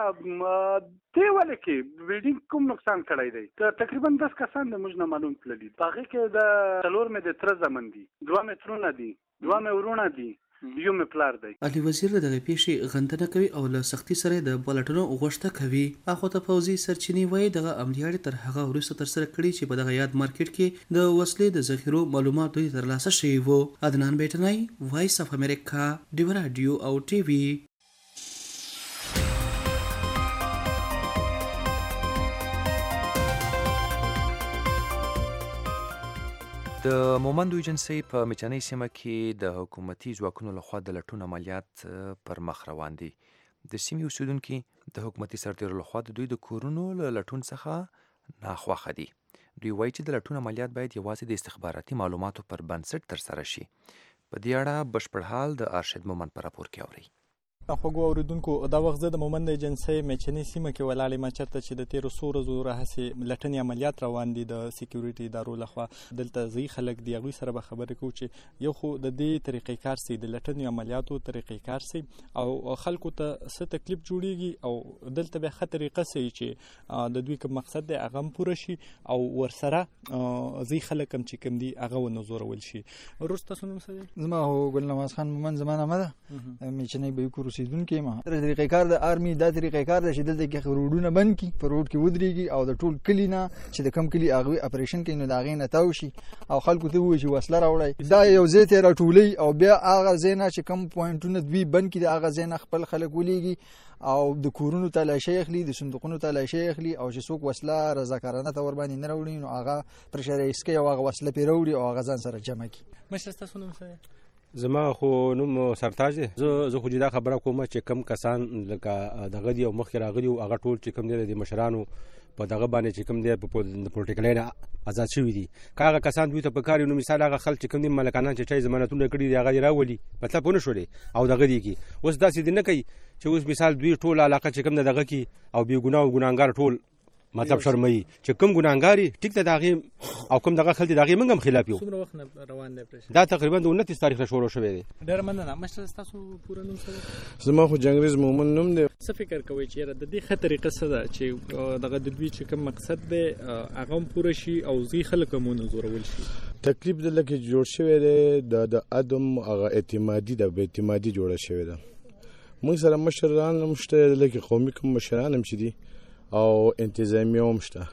دی ولې کې بلډینګ کوم نقصان کړی دی تقریبا دس کسان د موږ نه معلوم تللی هغه کې د څلور مې د تر زمن دي دوه مترونه دي دوه مې ورونه دي یو مې پلار دی. علي وزیر دغه پیښې غندنه کوي او له سختي سره د بلټونو غوښته کوي. اخو ته پوځي سرچینې وایي دغه عملیات تر هغه وروسته تر سره کړي چې په دغه یاد مارکیټ کې د وسلې د ذخیرو معلومات دوی ترلاسه شوي وو. عدنان بیٹنای وایس اف امریکا ډیو راډیو او ټي وي. د مومند ایجنسۍ په میچنۍ سیمه کې د حکومتي ځواکونو لخوا د لټون عملیات پر مخ روان دي. د سیمې اوسیدونکي د حکومتي سرتیرو لخوا د دوی د کورونو له لټون څخه ناخوښه دي. دوی وایي چې د لټون عملیات باید یوازې د استخباراتي معلوماتو پر بنسټ ترسره شي. په دې اړه بشپړ حال د ارشد مومند په راپور کې اورئ. خوږو اوریدونکو دا وخت زه د مومند ایجنسۍ میچنۍ سیمه کې ولاړ یم چېرته چې د تېرو څو ورځو راهیسې لټنې عملیات روان دي د سکیورټي ادارو لخوا. دلته ځایي خلک دي هغوی سره به خبرې کوو چې یو خو د دې طریقې کار سي د لټنې عملیاتو طریقې کار سي او خلکو ته څه تکلیف جوړیږي او دلته بیا ښه طریقه سي چې د دوی کوم مقصد دی هغه هم پوره شي او ورسره ځایي خلک هم چې کوم دي هغه ونه زورول شي. وروسته ستاسو نوم څه دی؟ زما هو ګل نواز خان مومند زما نامه ده. میچنۍ بیکور اوسیدونکی یم. طریقې کار د آرمي دا طریقې کار دی چې دلته کې روډونه بند کړي په روډ کې ودرېږي او د ټول کلي نه چې د کم کلي هغوی اپریشن کوي نو د هغې نه تاو شي او خلکو ته ووایي چې وسله راوړئ. دا یو ځای ته یې راټولوي او بیا هغه ځای نه چې کم پوینټونه دوی بند کړي د هغه ځای نه خپل خلک ولیږي او د کورونو تلاشۍ اخلي د صندوقونو تلاشۍ اخلي او چې څوک وسله رضاکارانه ته ورباندې نه راوړي نو هغه پرشریز کوي او هغه وسله پرې راوړي او هغه ځان سره جمع کړي. مشر ستاسو نوم څه دی؟ زما خو نوم سرتاج دی. زه زه خو دا خبره کوم چې کم کسان لکه دغه دی او مخکې راغلي او هغه ټول چې کم دی د مشرانو په دغه باندې چې کم دی په پولیټیکل لاین آزاد شوي دي که هغه کسان دوی ته په کار نو مثال هغه خلک چې کم دي ملکانان چې چا ضمانتونه کړي دي هغه یې راولي مطلب ونه شولې او دغه دی کي اوس داسې دي نه کوي چې اوس مثال دوی ټول علاقه چې کم دغه کي او بې ګناه او ګناهګار ټول مطلب شرمایي چې کوم ګناهګاري ټیک ته د هغې او کوم دغه خلک د هغې موږ هم خلاف یو. څومره وخت نه روان دی اپریشن؟ دا تقریبا د انتیس تاریخ نه شروع شوی دی. ډېره مننه. مشر ستاسو پوره نوم څه دی؟ زما خو جنګریز مومن نوم دی. څه فکر کوئ چې یاره د دې ښه طریقه څه ده چې دغه د دوی چې کوم مقصد دی هغه هم پوره شي او ځي خلک هم ونه زورول شي؟ تکلیف دلته کې جوړ شوی دی د عدم هغه اعتمادي ده بې اعتمادي جوړه شوې ده. موږ سره مشران هم شته دلته کې قومي کوم مشران هم چې دي او انتظامیه هم شته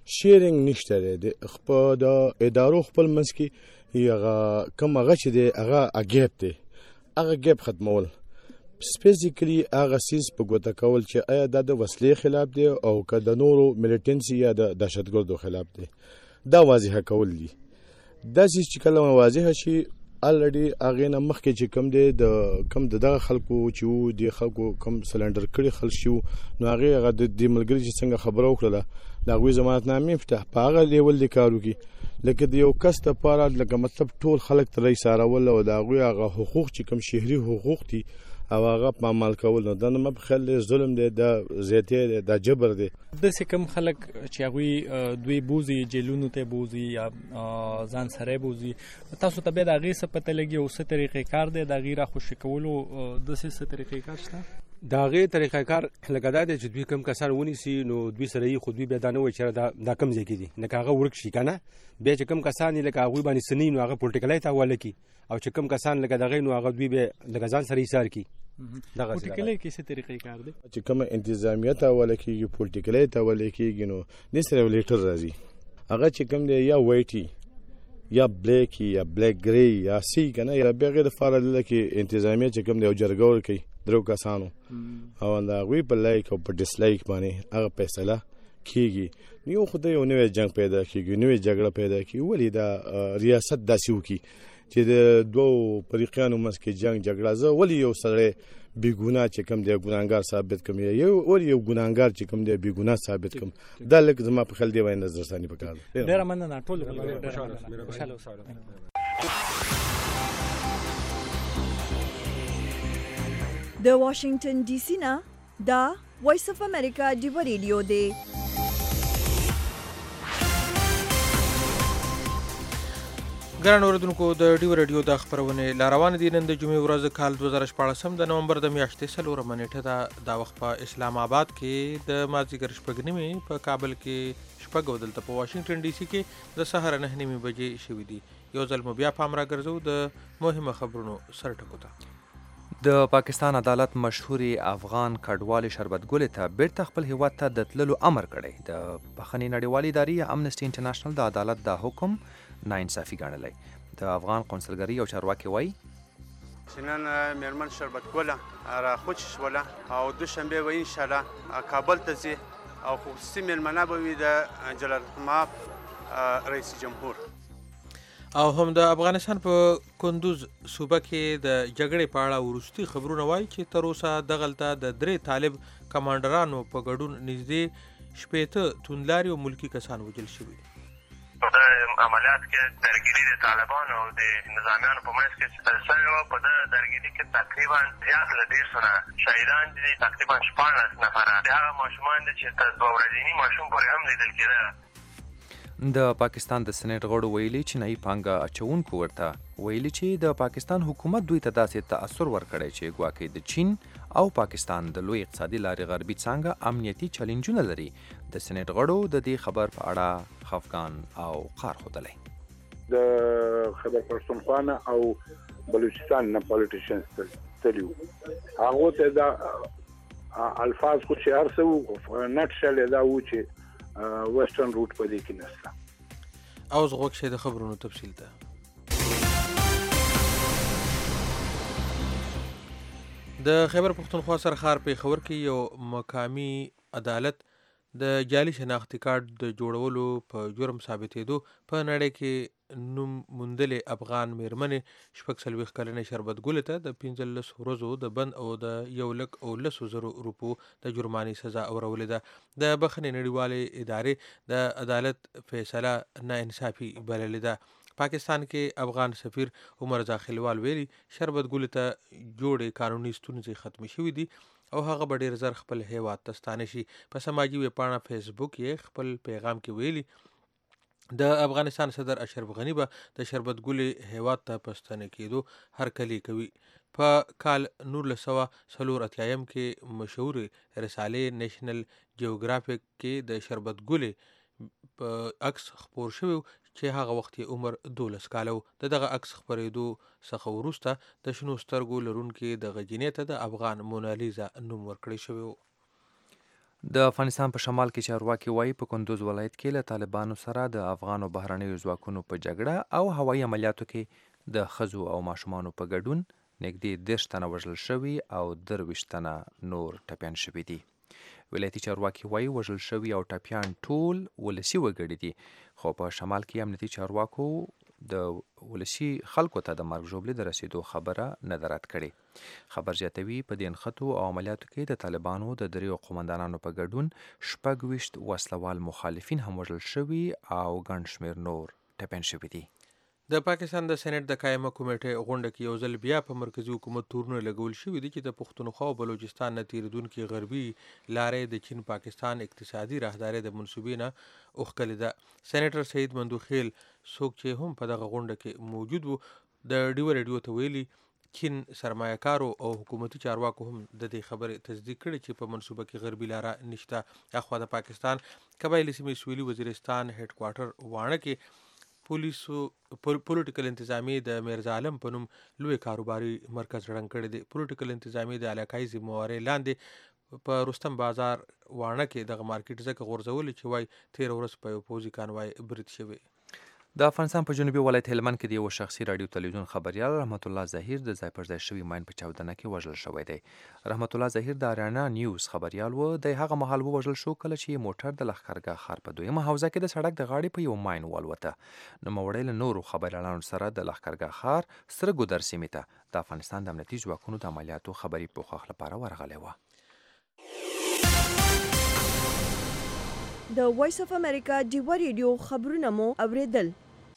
شیرینګ نشته دی خپل د ادارو خپل منځ کې هغه کوم هغه چې دی هغه اګیب دی هغه ګیب ختمول سپیسیکلی هغه سیس په ګوته کول چې آیا دا د وسلې خلاف دی او که د نورو ملیټنسي یا د دهشتګردو خلاف دی دا واضح کول دي دا سیس چې کله واضح شي الریډي هغې نه مخکې چې کوم دی د کوم د دغه خلکو چې وو د خلکو کوم سلنډر کړي خلک شي وو نو هغې هغه د دې ملګري چې څنګه خبره وکړله د هغوی ضمانتنامې فتح په هغه لیول دې کار وکړي لکه د یو کس دپاره لکه مطلب ټول خلک ترې ایسارول او د هغوی هغه حقوق چې کوم شهري حقوق دي او هغه په عمل کول نو دا نه ما په خیال دی ظلم دی دا زیاتې دی دا جبر دی داسې کوم خلک چې هغوی دوی بوځي جیلونو ته بوځي یا ځان سره بوځي تاسو ته بیا د هغې څه پته لګي او څه طریقې کار دی د هغې راخوشي کولو داسې څه طریقې کار شته د هغې طریقه کار لکه دا دی چې دوی کوم کسان ونیسي نو دوی سره یې خو دوی بیا دا نه وایي چې دا کوم ځای کې دي لکه هغه ورک شي که نه بیا چې کوم کسان یې لکه هغوی باندې څه نه وي نو هغه پولټیکلی ته حواله کړي او چې کوم کسان لکه د هغې نو هغه دوی بیا لکه ځان سره ایسار کړي پولټیکلی کې څه طریقې کار دی چې کومه انتظامیه ته حواله کېږي پولټیکلی ته حواله کېږي نو دې سره یو لیټر راځي هغه چې کوم دی یا وایټي یا بلیک یا بلیک ګری یا سی که نه یا بیا غیر دپاره دلته کې انتظامیه چې کوم دی یو جرګه ورکوي درو کسانو او د هغوی په لایک او په ډسلایک باندې هغه فیصله کېږي نو یو خو د یو نوی جنګ پیدا کېږي نوې جګړه پیدا کېږي ولې دا ریاست داسې وکړي چې د دوو فریقیانو منځ کې جنګ جګړه زه ولې یو سړی بېګناه چې کوم دی ګناهګار ثابت کړم یا یو ولې یو ګناهګار چې کوم دی بېګناه ثابت کړم دا لږ زما په خیال دی باندې نظرثاني پکار ده ډېره مننه ټولو خوشحاله اوسئ د واشنگټن ډي سي نه دا وایس اف امریکا ډیو ریډیو دی ګران اوریدونکو د ډیو ریډیو د خپرونې لا روانې دي نن د جمعې ورځ کال دوه زره شپاړسم د نومبر د میاشتې څلورمه نیټه ده دا وخت په اسلام آباد کې د مازدیګر شپږ نیمې په کابل کې شپږ او دلته په واشنګټن ډي سي کې د سهار نهه نیمې بجې شوي دي یو ځل مو بیا پام راګرځو د مهمه خبرونو سرټکو ته د پاکستان عدالت مشهوري افغان کډوالې شربت ګلې ته بیرته خپل هیواد ته د تللو امر کړی د بخښنې نړیوالې ادارې امنسټي انټرنیشنل د عدالت دا حکم ناانصافي ګڼلی د افغان قونسلګرۍ یو چارواکي وایي چې نن میرمن شربت ګله راخوشي شوله او دوشنبې به انشاءالله کابل ته ځي او خصوصي میلمنه به وي د جلالالمآب رئیس جمهور او هم د افغانستان په کندوز صوبه کې د جګړې په اړه وروستي خبرونه وایي چې تر اوسه دغلته د درې طالب کمانډرانو په ګډون نږدې شپېته توندلاري او ملکي کسان وژل شوي په دغه عملیات کې درګیري د طالبانو او د نظامیانو په منځ کې شوې وه په دغه درګیري کې تقریبا زیات له دېرشو نه شهیدان دي تقریبا شپاړس نفره د هغه ماشومان دي چې تر دوه ورځني ماشوم پورې هم لیدل کېده د پاکستان د سېنیټ غړو ویلي چینایي پانګه اچوونکو ورته ویلي چې د پاکستان حکومت دوی ته داسې تاثر ورکړی چې ګواکې د چین او پاکستان د لوی اقتصادي لارې غربي څانګه امنیتي چیلنجونه لري د سېنیټ غړو د دې خبر په اړه خفګان او قهر ښودلی د خیبر پښتونخوا نه او بلوچستان نه پالیټیشنز تللي وو هغو ته دا الفاظ خو چې هر څه وو نټ شل یې دا وو چې ویسټرن روټ په دې کې نشته اوس غوږ شئ د خبرونو تفصیل ته د خیبر پښتونخوا سرخار پېښور کې یو مقامي عدالت د جعلي شناختي کارت د جوړولو په جرم ثابتېدو په نړۍ کې نوم موندلې افغان میرمنې شپږ څلوېښت کلنې شربت ګلې ته د پنځلس ورځو د بند او د یو لک او لسو زرو روپو د جرمانې سزا اورولې ده د بخښنې نړیوالې ادارې د عدالت فیصله ناانصافي بللې ده پاکستان کې افغان سفیر عمر زاخیلوال ویلي شربت ګلې ته جوړې قانوني ستونزې ختمې شوي دي او هغه به ډېر زر خپل هیواد ته ستانه شي په سماجي ویبپاڼه فیسبوک یې خپل پیغام کې ویلي د افغانستان صدر اشرف غني به د شربت ګلې هیواد ته په ستنه کېدو هرکلی کوي په کال نولس سوه څلور اتیایم کې مشهورې رسالې نیشنل جیوګرافیک کې د شربت ګلې په عکس خپور شوی چې هغه وخت یې عمر دولس کاله و د دغه عکس خپرېدو څخه وروسته د شنو سترګو لرونکې دغه جینۍ ته د افغان مونالیزا نوم ورکړی شوی و د افغانستان په شمال کې چارواکي وایي په کندوز ولایت کې له طالبانو سره د افغان او بهرنیو ځواکونو په جګړه او هوایي عملیاتو کې د ښځو او ماشومانو په ګډون نږدې دېرش تنه وژل شوي او درویشت تنه نور ټپیان شوي دي. ولایتي چارواکي وایي وژل شوي او ټپیان ټول ولسي وګړي دي، خو په شمال کې امنیتي چارواکو د ولسي خلکو ته د مرګ ژوبلې د رسیدو خبره نه ده رد کړې. خبر زیاتوي په دې نښتو او عملیاتو کې د طالبانو د دریو قومندانانو په ګډون شپږ ویشت وسلوال مخالفین هم وژل شوي او ګڼ شمېر نور ټپیان شوي دي. د پاکستان د سېنات د قایمه کمیټې غونډه کې یو ځل بیا په مرکزي حکومت تورونه لګول شوي دي چې د پښتونخوا او بلوچستان نه تېرېدونکې غربي لارې د چین پاکستان اقتصادي راهدارۍ د منصوبې نه اوښکلې ده. سېنیټر سعید مندوخیل څوک چې هم په دغه غونډه کې موجود وو د ډیو ریډیو ته ویلي چین سرمایه کارو او حکومتي چارواکو هم د دې خبرې تصدیق کړې چې په منصوبه کې غربي لاره نشته. اخوا د پاکستان قبایلي سیمې سویلي وزیرستان هډ کوارټر واڼه کې پولیسو پولیټیکل انتظامیې د میرزا عالم په نوم لوی کاروباري مرکز ړنګ کړی دی. پولیټیکل انتظامیې د علاقایي ذمهوارۍ لاندې په رستم بازار واڼه کې دغه مارکیټ ځکه غورځولي چې وایي تېره ورځ په یو پوځي کانوای برید شوی. د افغانستان په جنوبي ولایت هلمند کې د یو شخصي راډیو تلویزیون خبریال رحمت الله ظهیر د ځای پر ځای شوي ماین په چاودنه کې وژل شوی دی. رحمت الله ظهیر د اریانا نیوز خبریال و. د هغه مهال ووژل شو کله چې موټر د لښکرګاه ښار په دویمه حوزه کې د سړک د غاړې په یو ماین والوته. نوموړی له نورو خبریالانو سره د لښکرګاه ښار سره ګودر سیمې ته د افغانستان د امنیتي ځواکونو د عملیاتو خبري پوښښ لپاره ورغلی و. د وایس اف امریکا ډیوا ریډیو خبرونه مو اوریدل.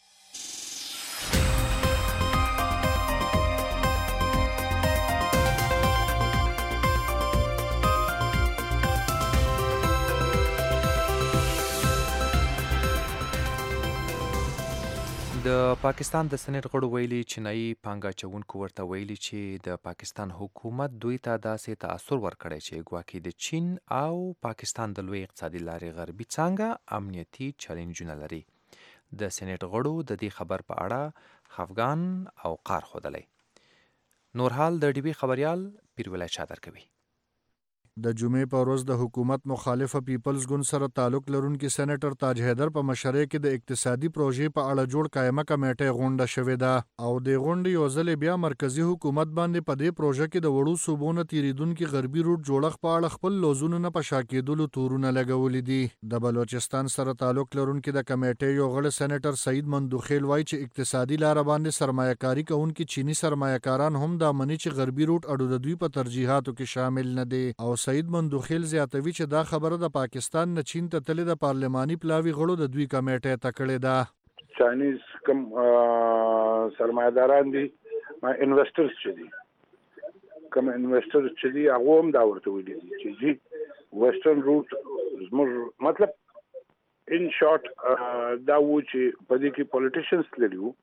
د پاکستان د سېنات غړو ویلي چینایي پانګه اچوونکو ورته ویلي چې د پاکستان حکومت دوی ته داسې تاثر ورکړی چې ګواکې د چین او پاکستان د لوی اقتصادي لارې غربي څانګه امنیتي چیلنجونه لري. د سېنات غړو د دې خبر په اړه خفګان او قهر ښودلی. نورحال د ډي بي خبریال پیرولای شاه درکوي. د جمعې په ورځ د حکومت مخالفه پیپلز ګوند سره تعلق لرونکي سېنیټر تاج حیدر په مشرۍ کې د اقتصادي پروژې په اړه جوړ قایمه کمیټه غونډه شوې ده او د غونډې یو ځل بیا مرکزی حکومت باندې په دې پروژه کې د وړو صوبو نه تېرېدونکي غربي روټ جوړښت په اړه خپل لوزونه نه په شا کېدلو تورونه لګولي دي. د بلوچستان سره تعلق لرونکي د کمیټې یو غړی سېنیټر سعید مندوخیل وایي چې اقتصادي لاره باندې سرمایه‌کاري کوونکي چینی سرمایه‌کاران هم دا مني چې غربي روټ اډو د دوی په ترجیحاتو کې شامل نه دي. او سعید مندوخیل زیاتوي چې دا خبره د پاکستان نه چین ته تللې د پارلماني پلاوي غړو د دوی کمیټې ته کړې ده. چاینیز کم سرمایه‌داران دي انویسټرز چې دي کوم انویسټرز چې دي هغه هم دا ورته ویلي دي چې جی ویسټرن روټ زموږ مطلب ان شارټ دا و چې په دې کې پولیټیشنز تللي وو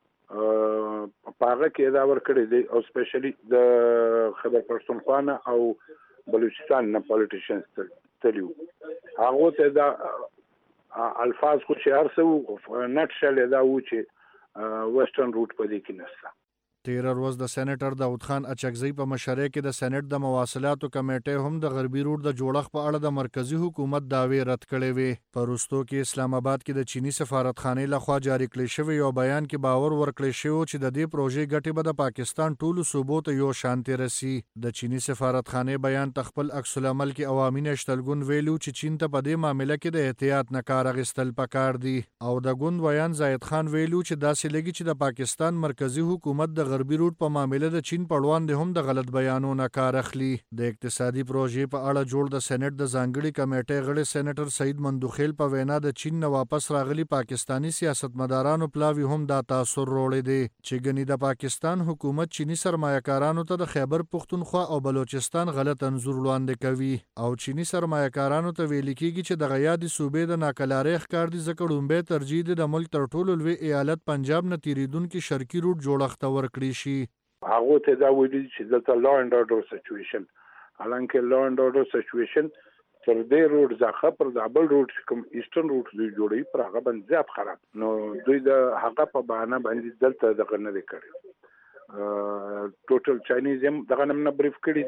په هغه کې دا ورکړی دی او سپیشلی د خیبر پښتونخوا نه او بلوچستان نه پولیټیشنز تللي وو هغو ته دا الفاظ خو چې هر څه نټ شل دا و چې ویسټرن روټ په دې کې نشته. تیره ورځ د سېنیټر داود خان اچکزی په مشرۍ کې د سېنیټ د مواصلاتو کمیټې هم د غربي روټ د جوړښت په اړه د مرکزی حکومت دعوې رد کړې وې. په وروستو کې اسلام آباد کې د چینی سفارتخانې لخوا جاري کړی شوی یو بیان کې باور ورکړی شوی چې د دې پروژې ګټې به د پاکستان ټولو صوبو ته یو شان رسي. د چینی سفارتخانې بیان ته خپل عکس العمل کې عوامي نشتلګون ویلو چې چین ته په دې معاملې کې د احتیاط نه کار اخیستل پکار دي او د ګوند ویان زاید خان ویلو چې داسې لګي چې د پاکستان مرکزی حکومت د غربي روټ په معاملې د چین په وړاندې هم د غلط بیانونو کار اخلي. د اقتصادي پروژې په اړه جوړ د سېنیټ د ځانګړي کمیټې غړي سېنیټر سعید مندوخیل په وینا د چین نه واپس راغلي پاکستانی سیاستمدارانو پلاوي هم دا تاثر وروړی دی چې ګنې د پاکستان حکومت چینی سرمایه‌کارانو ته د خیبر پښتونخوا او بلوچستان غلط انځور وړاندې کوي او چینی سرمایه‌کارانو ته ویل کېږي چې د غیادي صوبې د ناکلارۍ ښکار دي ځکه ډومبۍ ترجیح د ملک تر ټولو لوی ایالت پنجاب نه تېرېدونکي شرقي روټ جوړښت ته ورکړی شي. هغه ته دا ویلي چې دلته لا اینډ اورډر سچویشن حالانکه لا اینډ اورډر سچویشن تر دې روډ ځخه پر د ابل روډ کوم ایسټرن روډ دوی جوړي پر هغه باندې زیات خراب نو دوی د هغه په بهانه باندې دلته دغه نه کړی ټوټل چاینیز هم دغه نه بریف کړی دي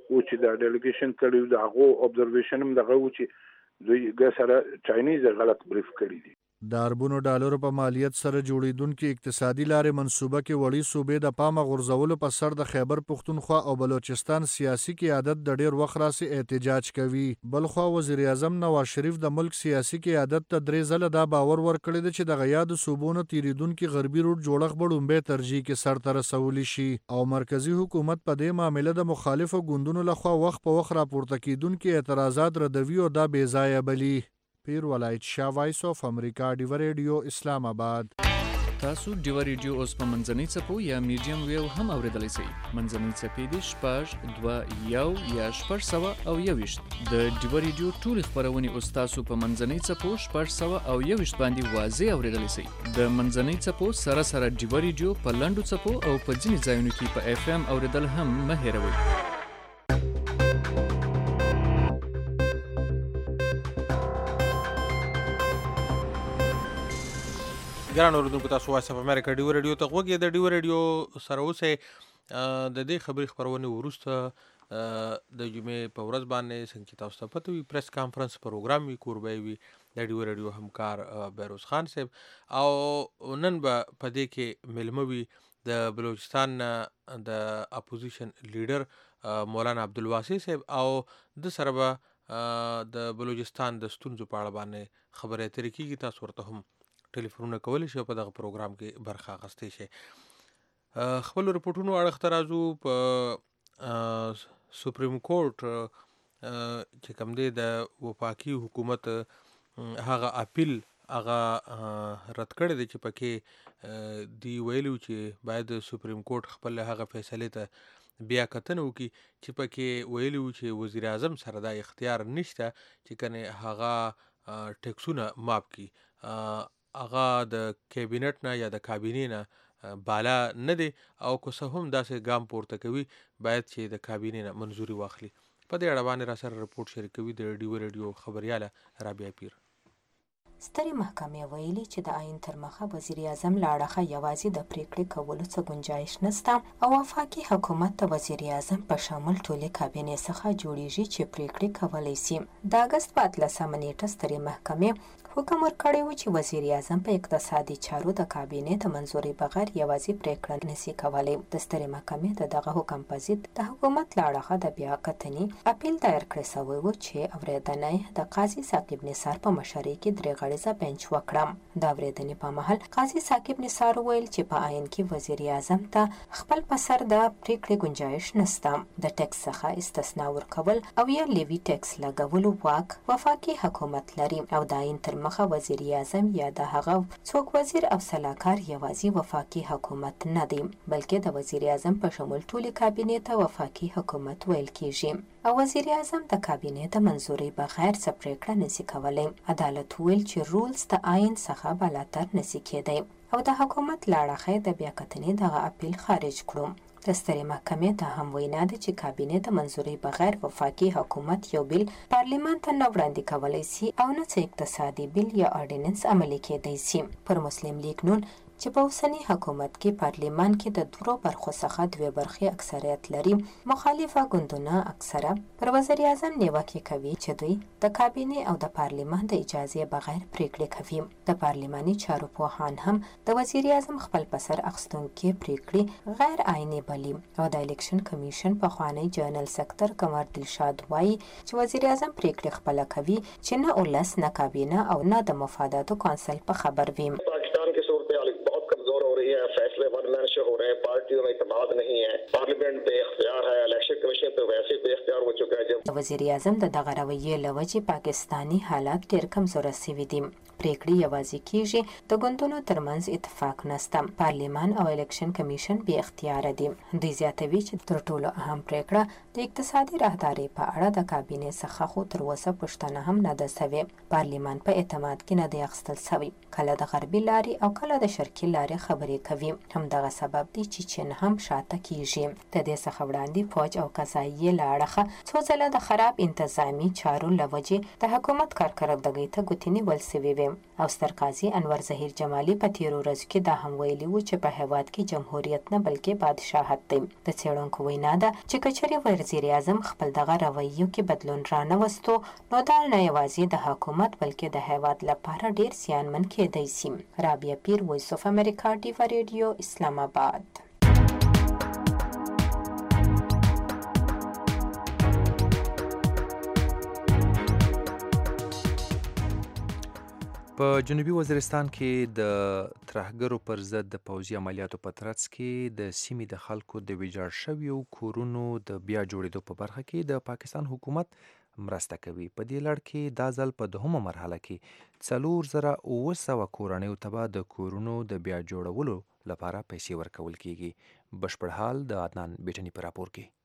او چې د ډیلیګیشن کړي د هغه ابزرویشن هم دغه و چې دوی ګ سره چاینیز غلط بریف کړي دي. د اربونو ډالرو په مالیت سره جوړیدونکو اقتصادي لارې منصوبه کې وړي صوبې د پامه غورځولو په سر د خیبر پښتونخوا او بلوچستان سیاسي قیادت د ډیر وخت راسي احتجاج کوي. بلخوا وزیر اعظم نواز شریف د ملک سیاسي قیادت ته درې ځله دا باور ورکړی دی چې د غیاد صوبونو تیریدونکو غربي روټ جوړښت به لومبه ترجیح کې سر ته رسولی شي او مرکزی حکومت په دې معاملې د مخالفو ګوندونو لخوا وخت په وخت راپورته کیدونکو اعتراضات ردوي او دا بې ځایه بلی. پیر ولایت شاه وایس اف امریکا ډیو ریډیو اسلام آباد. تاسو ډیو ریډیو اوس په منځنۍ څپو یا میډیم ویو هم اوریدلی شئ. منځنۍ څپې دي شپږ دوه یو یا شپږ سوه او یوویشت. د ډیو ریډیو ټولې خپرونې اوس تاسو په منځنۍ څپو شپږ سوه او یوویشت باندې واضح اوریدلی شئ. د منځنۍ څپو سره سره ډیو ریډیو په لنډو څپو او په ځینې ځایونو کې په اف ام اوریدل هم مه هیروئ. ګران اوریدونکو تاسو وایس اف امریکا ډیو ریډیو ته غوږ یې. د ډیو ریډیو سره اوسئ. د دې خبرې خپرونې وروسته د جمعې په ورځ باندې څنګه چې تاسو ته پته وي پریس کانفرنس پروګرام وي کوربه وي د ډیو ریډیو همکار بیروز خان صاحب او نن به په دې کې ملمه وي د بلوچستان د اپوزیشن لیډر مولانا عبدالواسع صاحب او د سره به د بلوچستان د ستونزو په اړه باندې خبرې اترې کیږي. تاسو ورته هم ټلیفونونه کولی شي په دغه پروګرام کې برخه اخیستی شي. خپلو رپورټونو اړخ ته راځو. په سپریم کورټ چې کوم دی د وفاقي حکومت هغه اپیل هغه رد کړی دی چې پکې دی ویلو چې باید سپریم کورټ خپل هغه فیصلې ته بیا کتنه وکړي چې پکې ویلو چې وزیر اعظم سره دا اختیار نشته چې کنه هغه ټیکسونه معاف کړي. هغه د کابینټ نه یا د کابینې نه بالا نه دی او که څه هم داسې ګام پورته کوي باید چې د کابینې نه منظوري واخلي. په دې اړه باندې را سره رپورټ شریکوي د ډیو ریډیو خبریاله رابعه پیر. سترې محکمې ویلي چې د آئین تر مخه وزیر اعظم له اړخه یوازې د پریکړې کولو څه ګنجایش نشته او وفاقي حکومت د وزیر اعظم په شامل ټولې کابینې څخه جوړیږي چې پریکړې کولی شي. د اګست په اتلسمه نیټه سترې محکمې حکم ورکړی و چې وزیر اعظم په اقتصادي چارو د کابینې ته منظوري بغیر یوازې پریکړه نشي کولی. د سترې محکمې د دغه حکم په ضد د حکومت له اړخه د بیا کتنې اپیل دایر کړی شوی و چې اورېدنه د قاضي ثاقب نثار په مشرۍ کې درې غړیزه بنچ وکړه. د اورېدنې په مهال قاضي ثاقب نثار وویل چې په آئین کې وزیر اعظم ته خپل په سر د پریکړې ګنجایش نشته. د ټیکس څخه استثنا ورکول او یا لیوي ټیکس لګولو واک وفاقي حکومت لري او د آئین تر مخه وزیر اعظم یا د هغه څوک وزیر او سلاکار یوازې وفاقي حکومت نه دی بلکې د وزیر اعظم په شمول ټولې کابینې ته وفاقي حکومت ویل کیږي او وزیر اعظم د کابینې د منظوري بغیر څه پریکړه نشي کولی. عدالت ویل چې رولز د آئین څخه بالاتر نشي کېدی او د حکومت له اړخه د بیا کتنې دغه اپیل خارج کړو. د سترې محکمې ته هم وینا ده چې کابینې د منظوري بغیر وفاقي حکومت یو بیل پارلیمان ته نه وړاندې کولی شي او نه څه اقتصادي بیل یا آرډیننس عملي کېدی شي. پر مسلم لیگ نون چې په اوسني حکومت کې پارلیمان کې د درو برخو څخه دوه برخې اکثریت لري مخالفه ګوندونه اکثره پر وزیر اعظم نیوکې کوي چې دوی د کابینې او د پارلیمان د اجازې بغیر پریکړې کوي. د پارلیماني چارو پوهان هم د وزیر اعظم خپل په سر اخیستونکې پریکړې غیر آئیني بلي او د الیکشن کمیشن پخوانی جنرال سکرټر قمر دلشاد وایي چې وزیر اعظم پریکړې خپله کوي چې نه اولس نه کابینه او نه د مفاداتو کونسل په خبر وي. फैसले one man से हो रहे हैं, पार्टियों में इत्तेमाद नहीं है, पार्लियामेंट बे इख्तियार है, इलेक्शन कमीशन तो वैसे बे इख्तियार हो चुका है. जब वजीर आजम د دغه رویې له وجې پاکستاني حالات ډېر کمزوره شوي دي. پریکړې یوازې کیږي د ګوندونو ترمنځ اتفاق نشته. پارلیمان او الیکشن کمیشن بې اختیاره دي. دوی زیاتوي چې تر ټولو اهم پریکړه د اقتصادي راهدارۍ په اړه د کابینې څخه خو تر اوسه پوښتنه هم نه ده سوې. پارلیمان په اعتماد کې نه دی اخیستل سوی. کله د غربي لارې او کله د شرقي لارې خبرې کوي. همدغه سبب دی چې چین هم شاته کیږي. د دې څخه وړاندې فوج او قضاییه له اړخه څو ځله د خراب انتظامي چارو له وجې د حکومت کارکردګۍ ته ګوتې نیول سوې وې. او ستر قاضي انور ظهیر جمالي په تیرو ورځو کې دا هم ویلي و چې په هیواد کې جمهوریت نه بلکې بادشاهت دی. د څېړونکو وینا ده چې که چېرې وزیر اعظم خپل دغه رویو کې بدلون رانوستو نو دا نه یوازې د حکومت بلکې د هیواد لپاره ډیر زیانمن کېدی شي. رابعه پیر، وایس اف امریکا، ډیوا ریډیو، اسلام آباد. په جنوبي وزیرستان کې د ترهګرو پر ضد د پوځي عملیاتو په ترڅ کې د سیمې د خلکو د ویجاړ شویو کورونو د بیا جوړېدو په برخه کې د پاکستان حکومت مرسته کوي. په دې لړ کې دا ځل په دوهمه مرحله کې څلور زره اوه سوه کورنیو ته به د کورونو د بیا جوړولو لپاره پیسې ورکول کیږي. بشپړ حال د عدنان بیټني په راپور کې.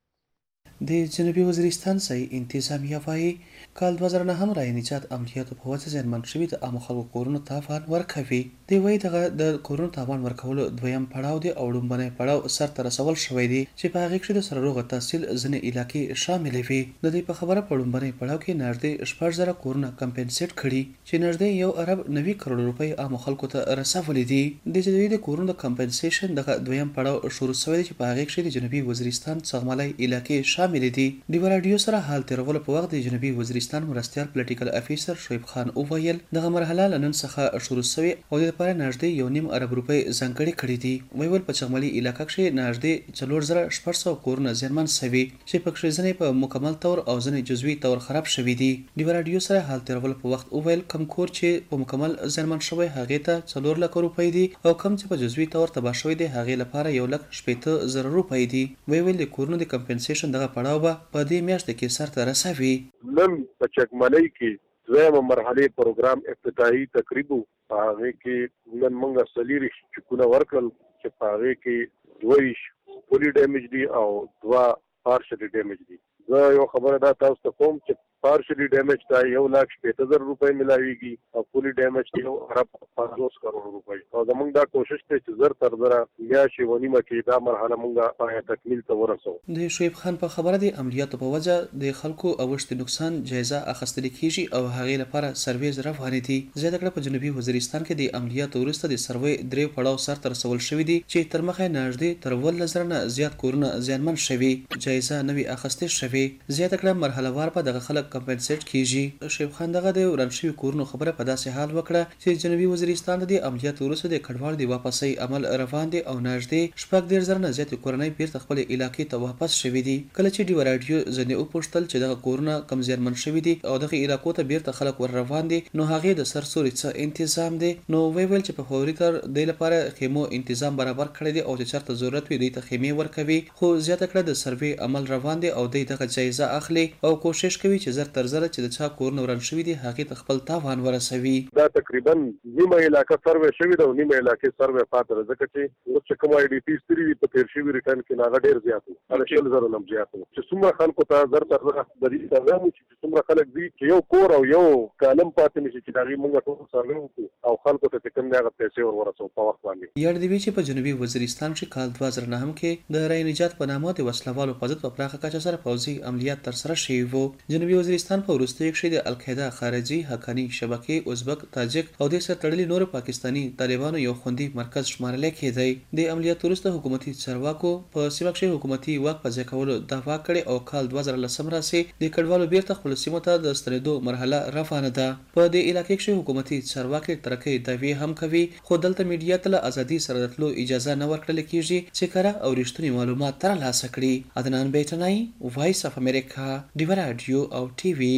د جنوبي وزیرستان ځای انتظامیه وایي کال دوه زره نهم رایې نجات عملیاتو په وجه زیانمن شوي د عامو خلکو کورونو تاوان ورکوي. دوی وایي دغه د کورونو تاوان ورکولو دویم پړاو دی او لومړنی پړاو سرته رسول شوی دی چې په هغې کښې د سرروغه تحصیل ځینې علاقې شاملې وي. د دوی په خبره په لومړني پړاو کې نږدې شپږ زره کورونه کمپنسیټ کړي چې نږدې یو ارب نوي کروړ روپۍ عامو خلکو ته رسولي دي. د چې دوی د کورونو د کمپنسیشن دغه دویم پړاو شروع شوی دی چې په هغې کښې د جنوبي وزیرستان څغملی علاقې شاملې دي. ډیوا راډیو سره حال تیرولو په وخت د جنوبي وزیرستان مرستیال پولیټیکل افیسر شعیب خان وویل دغه مرحله له نن څخه شروع شوې او د لپاره نږدې یو نیم ارب روپۍ ځانګړې کړي دي. ویل په چغملي علاقه کښې نږدې څلور زره شپږ سوه کورونه زیانمن شوي چې پکښې ځینې په مکمل طور او ځینې جزوي طور خراب شوي دي. ډیوا راډیو سره حال تیرولو په وخت وویل کم کور چې په مکمل زیانمن شوی هغې ته څلور لکه روپۍ دي او کم چې په جزوي طور تباه شوی دی هغې لپاره یو لک شپېته زره روپۍ دي. ویل د کورونو د کمپنسیشن دغه پړاو به په دې میاشت کې سرته رسوي. نن په چکملۍ کې دویمه مرحلې پروګرام افتتاحي تقریب و. په هغې کې نن موږ څلېرویشت چکونه ورکړل چې په هغې کې دوه ویشت فولي ډیمیج دي او دوه پارشلي ډیمیج دي. زه یو خبره دا تاسو ته کوم چې پارشلي ډیمیج ته یو لاک شپېته زره روپۍ ملاویږي او فولي ډیمیج ته یو ارب پنځوس کروړ روپۍ. او زموږ دا کوشش دی چې زر تر زره میاشتې و نیمه کې دا مرحله موږ پای تکمیل ته ورسوو. د شعیب خان په خبره د عملیاتو په وجه د خلکو اوښتي نقصان جایزه اخیستل کیږي او هغې لپاره سرویز روانې دي. زیاته کړه په جنوبي وزیرستان کې د عملیاتو وروسته د سروې درې پړاو سرته رسول شوي دي چې تر مخه نږدې تر اوولس زره نه زیات کورونه زیانمن شوي. جایزه نوې اخیستل شوې. زیاته کړه مرحله وار به دغه خلک کمپنسیټ کیږي. شعیب خان دغه د وران شوي کورونو خبره په داسې حال وکړه چې جنوبي وزیرستان د عملیاتو وروسته د کډوالو د واپسۍ عمل روان دی او نږدې شپږ دېرش زره نه زیاتې کورنۍ بیرته خپلې علاقې ته واپس شوي دي. کله چې ډیوا راډیو ځینې وپوښتل چې دغه کورونه کم زیانمن شوي دي او دغه علاقو ته بیرته خلک ور روان دي نو هغې د سرسوري څه انتظام دی نو ویې ویل چې په فوري طور دوی لپاره خیمو انتظام برابر کړی دی او چې چېرته ضرورت وي دوی ته خیمې ورکوي. خو زیاته کړه د سروې عمل روان دی او دوی دغه جایزه اخلي او کوشش کوي چې زر تر زره چې د چا کورونه وران شوي دي هغې ته خپل تاوان ورسوي. دا تقریبا نیمه علاقه سروې شوې ده او نیمه علاقې سروې پاتې ده ځکه چې اوس چې کوم آی ډي پیز تېري دي په تېر شوي ریټرن کې نو هغه ډېر زیات و. هغه شل زره نه زیات و چې څومره خلکو ته زر تر زره د دې پیغام و چې څومره خلک دي چې یو کور او یو کالم پاتې نه شي چې د هغې موږ ټول سروې وکړو او خلکو ته چې کوم دی هغه پیسې ور ورسوو په وخت باندې. یاد دې وي چې په جنوبي وزیرستان کښې کال دوه زره نهم کې د رای نجات په نامه د وسلوالو په ضد په پراخه کچه سره پوځي عملیات ترسره شوي وو. جنوبي وزیرستان په وروستیو کښې د القاعده خارجي حقاني شبکې ازبک تاجک او دې سره تړلي نورو پاکستاني طالبانو یو خوندي مرکز شمارلی کېدی. د عملیاتو وروسته حکومتي چارواکو په سیمه کښې حکومتي واک په ځای کولو دعوا کړې او کال دوه زره لسم راسې د کډوالو بیرته خپلو سیمو ته د ستنېدو مرحله روانه ده. په دې علاقې کښې حکومتي چارواکي ترکۍ دعوې هم کوي خو دلته میډیا ته له ازادي سره د تلو اجازه نه ورکړل کېږي چې کره او رښتوني معلومات ترلاسه کړي. عدنان بیټنی، وایس اف امریکا، ډیوا راډیو او ټي وي.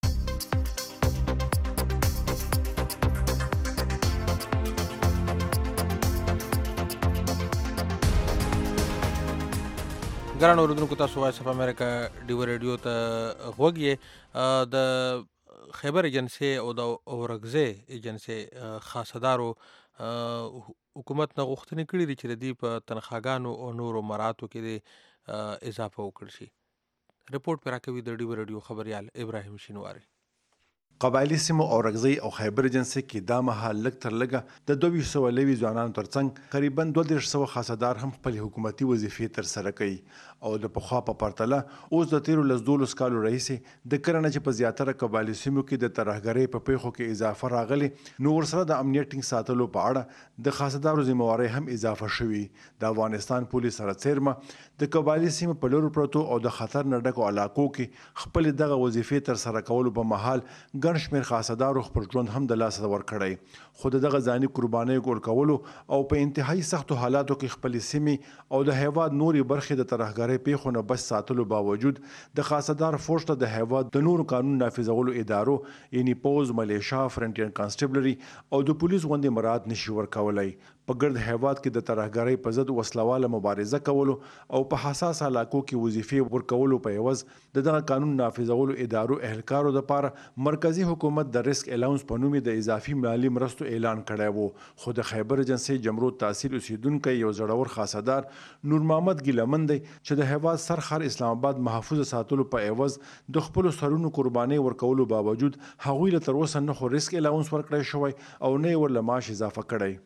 ګران اوریدونکو تاسو وایس اف امریکا ډیوا راډیو ته غوږ یې. د خیبر ایجنسۍ او د اورکزۍ ایجنسۍ خاصدارو حکومت نه غوښتنې کړي دي چې د دې په تنخواګانو او نورو مراتو کې د اضافه وکړل شي. رپورټ پې راکوي د ډیوا راډیو خبریال ابراهیم شینواری. قبایلي سیمو اورګزۍ او خیبر ایجنسۍ کې دا مهال لږ تر لږه د دوه ویشت سوه لوي ځوانانو ترڅنګ قریبا دوه دېرش سوه خاصدار هم خپلې حکومتي وظیفې ترسره کوي او د پخوا په پرتله اوس د تیرو لس دولس کالو راهیسې د کرنه چې په زیاتره قبایلي سیمو کې د ترهګرۍ په پیښو کې اضافه راغلې، نو ورسره د امنیت ټینګ ساتلو په اړه د خاصدارو ذمہوارۍ هم اضافه شوي. د افغانستان پولیس سره څیرمه د قبایلي سیمو په لورو پرتو او د خطر نه ډکو علاقو کې خپلې دغه وظیفې ترسره کولو په مهال ګڼ شمېر خاصدارو خپل ژوند هم د لاسه ورکړی، خو د دغه ځاني قربانۍ ګول کولو او په انتهایی سختو حالاتو کې خپلې سیمې او د هیواد نورې برخې د ترهګرۍ پیښو نه بچ ساتلو باوجود د خاصدار فورس ته د هیواد د نورو قانون نافذولو ادارو یعنی پوز، ملیشا، فرنټیر کانسټیبلري او د پولیس غوندې مراعات نشي ورکولی. په ګرد هیواد کې د ترهګرۍ په ضد وسلواله مبارزه کولو او په حساس علاقو کې وظیفې ورکولو په عوض د دغه قانون نافذولو ادارو اهلکارو دپاره مرکزی حکومت د ریسک الاونس په نوم د اضافي مالي مرستو اعلان کړی و. خو د خیبر ایجنسۍ جمرود تحصیل اوسیدونکی یو زړور خاصدار نور محمد ګیلمن دی چې د هیواد سرخر اسلام آباد محفوظ ساتلو په عوض د خپلو سرونو قربانۍ ورکولو باوجود هغوی له تر اوسه نه خو ریسک الاونس ورکړی شوی او نه یې ورله معاش اضافه کړی.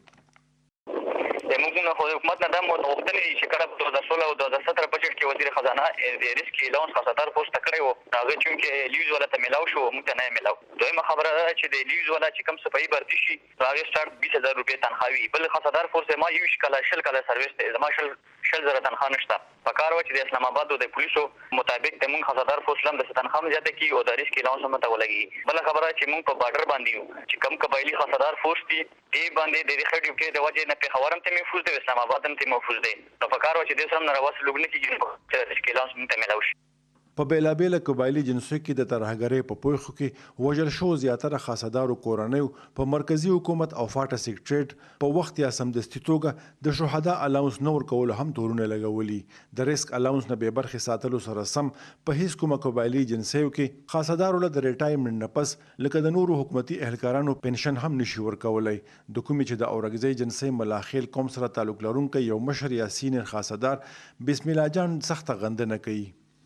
خو حکومت نه دا غوښتنې دي چې کله په دوه زره سوله او دوه زره ستره بجټ کې وزیر خزانه د ریسک الاونس خاصدار پوسټ ته کړی و، هغه چونکې لیوز والا ته میلاو شو، موږ ته نه یې میلاو. دویمه خبره ده چې د لیوز والا چې کوم صفایي بردي شي هغې سټارټ بیس هزار روپۍ تنخوا وي. بل خاصدار فورس زما یوویشت کاله شل کاله سرویس دی، زما شل شل زره تنخوا نشته. په کار وه چې د اسلام آباد د پولیسو مطابق د موږ خاصدار فورس هم د تنخوا هم زیاته کړي او د ریسک الاونس هم ورته ولګي. بله خبره چې موږ په بارډر باندې یو چې کوم قبایلي خاصدار فورس دي دې باندې د دې خټ یو کې د وجې نه پېښور هم ته محفوظ دی، اسلام آباد هم ته محفوظ دی، نو په کار وه چې دې سره هم ناروا سلوک نه کېږي چې ریسک الاونس موږ ته میلاو شي. په بیلابیله قبایلي جنسو کې د ترهګرۍ په پوښښو کې وژل شو زیاتره خاصدارو کورنیو په مرکزی حکومت او فاټا سیکریټریټ په وخت یا سمدستي توګه د شهدا الاونس نه ورکولو هم تورونه لګولي. د ریسک الاونس نه بې برخې ساتلو سره سم په هیڅ کومه قبایلي جنسیو کې خاصدارو له د ریټایرمنټ نه پس لکه د نورو حکومتي اهلکارانو پنشن هم نشي ورکولی. د کومې چې د اورګزۍ جنسۍ ملاخیل قوم سره تعلق لرونکی یو مشر یا سینیر خاصدار بسم الله جان سخته غندنه کوي.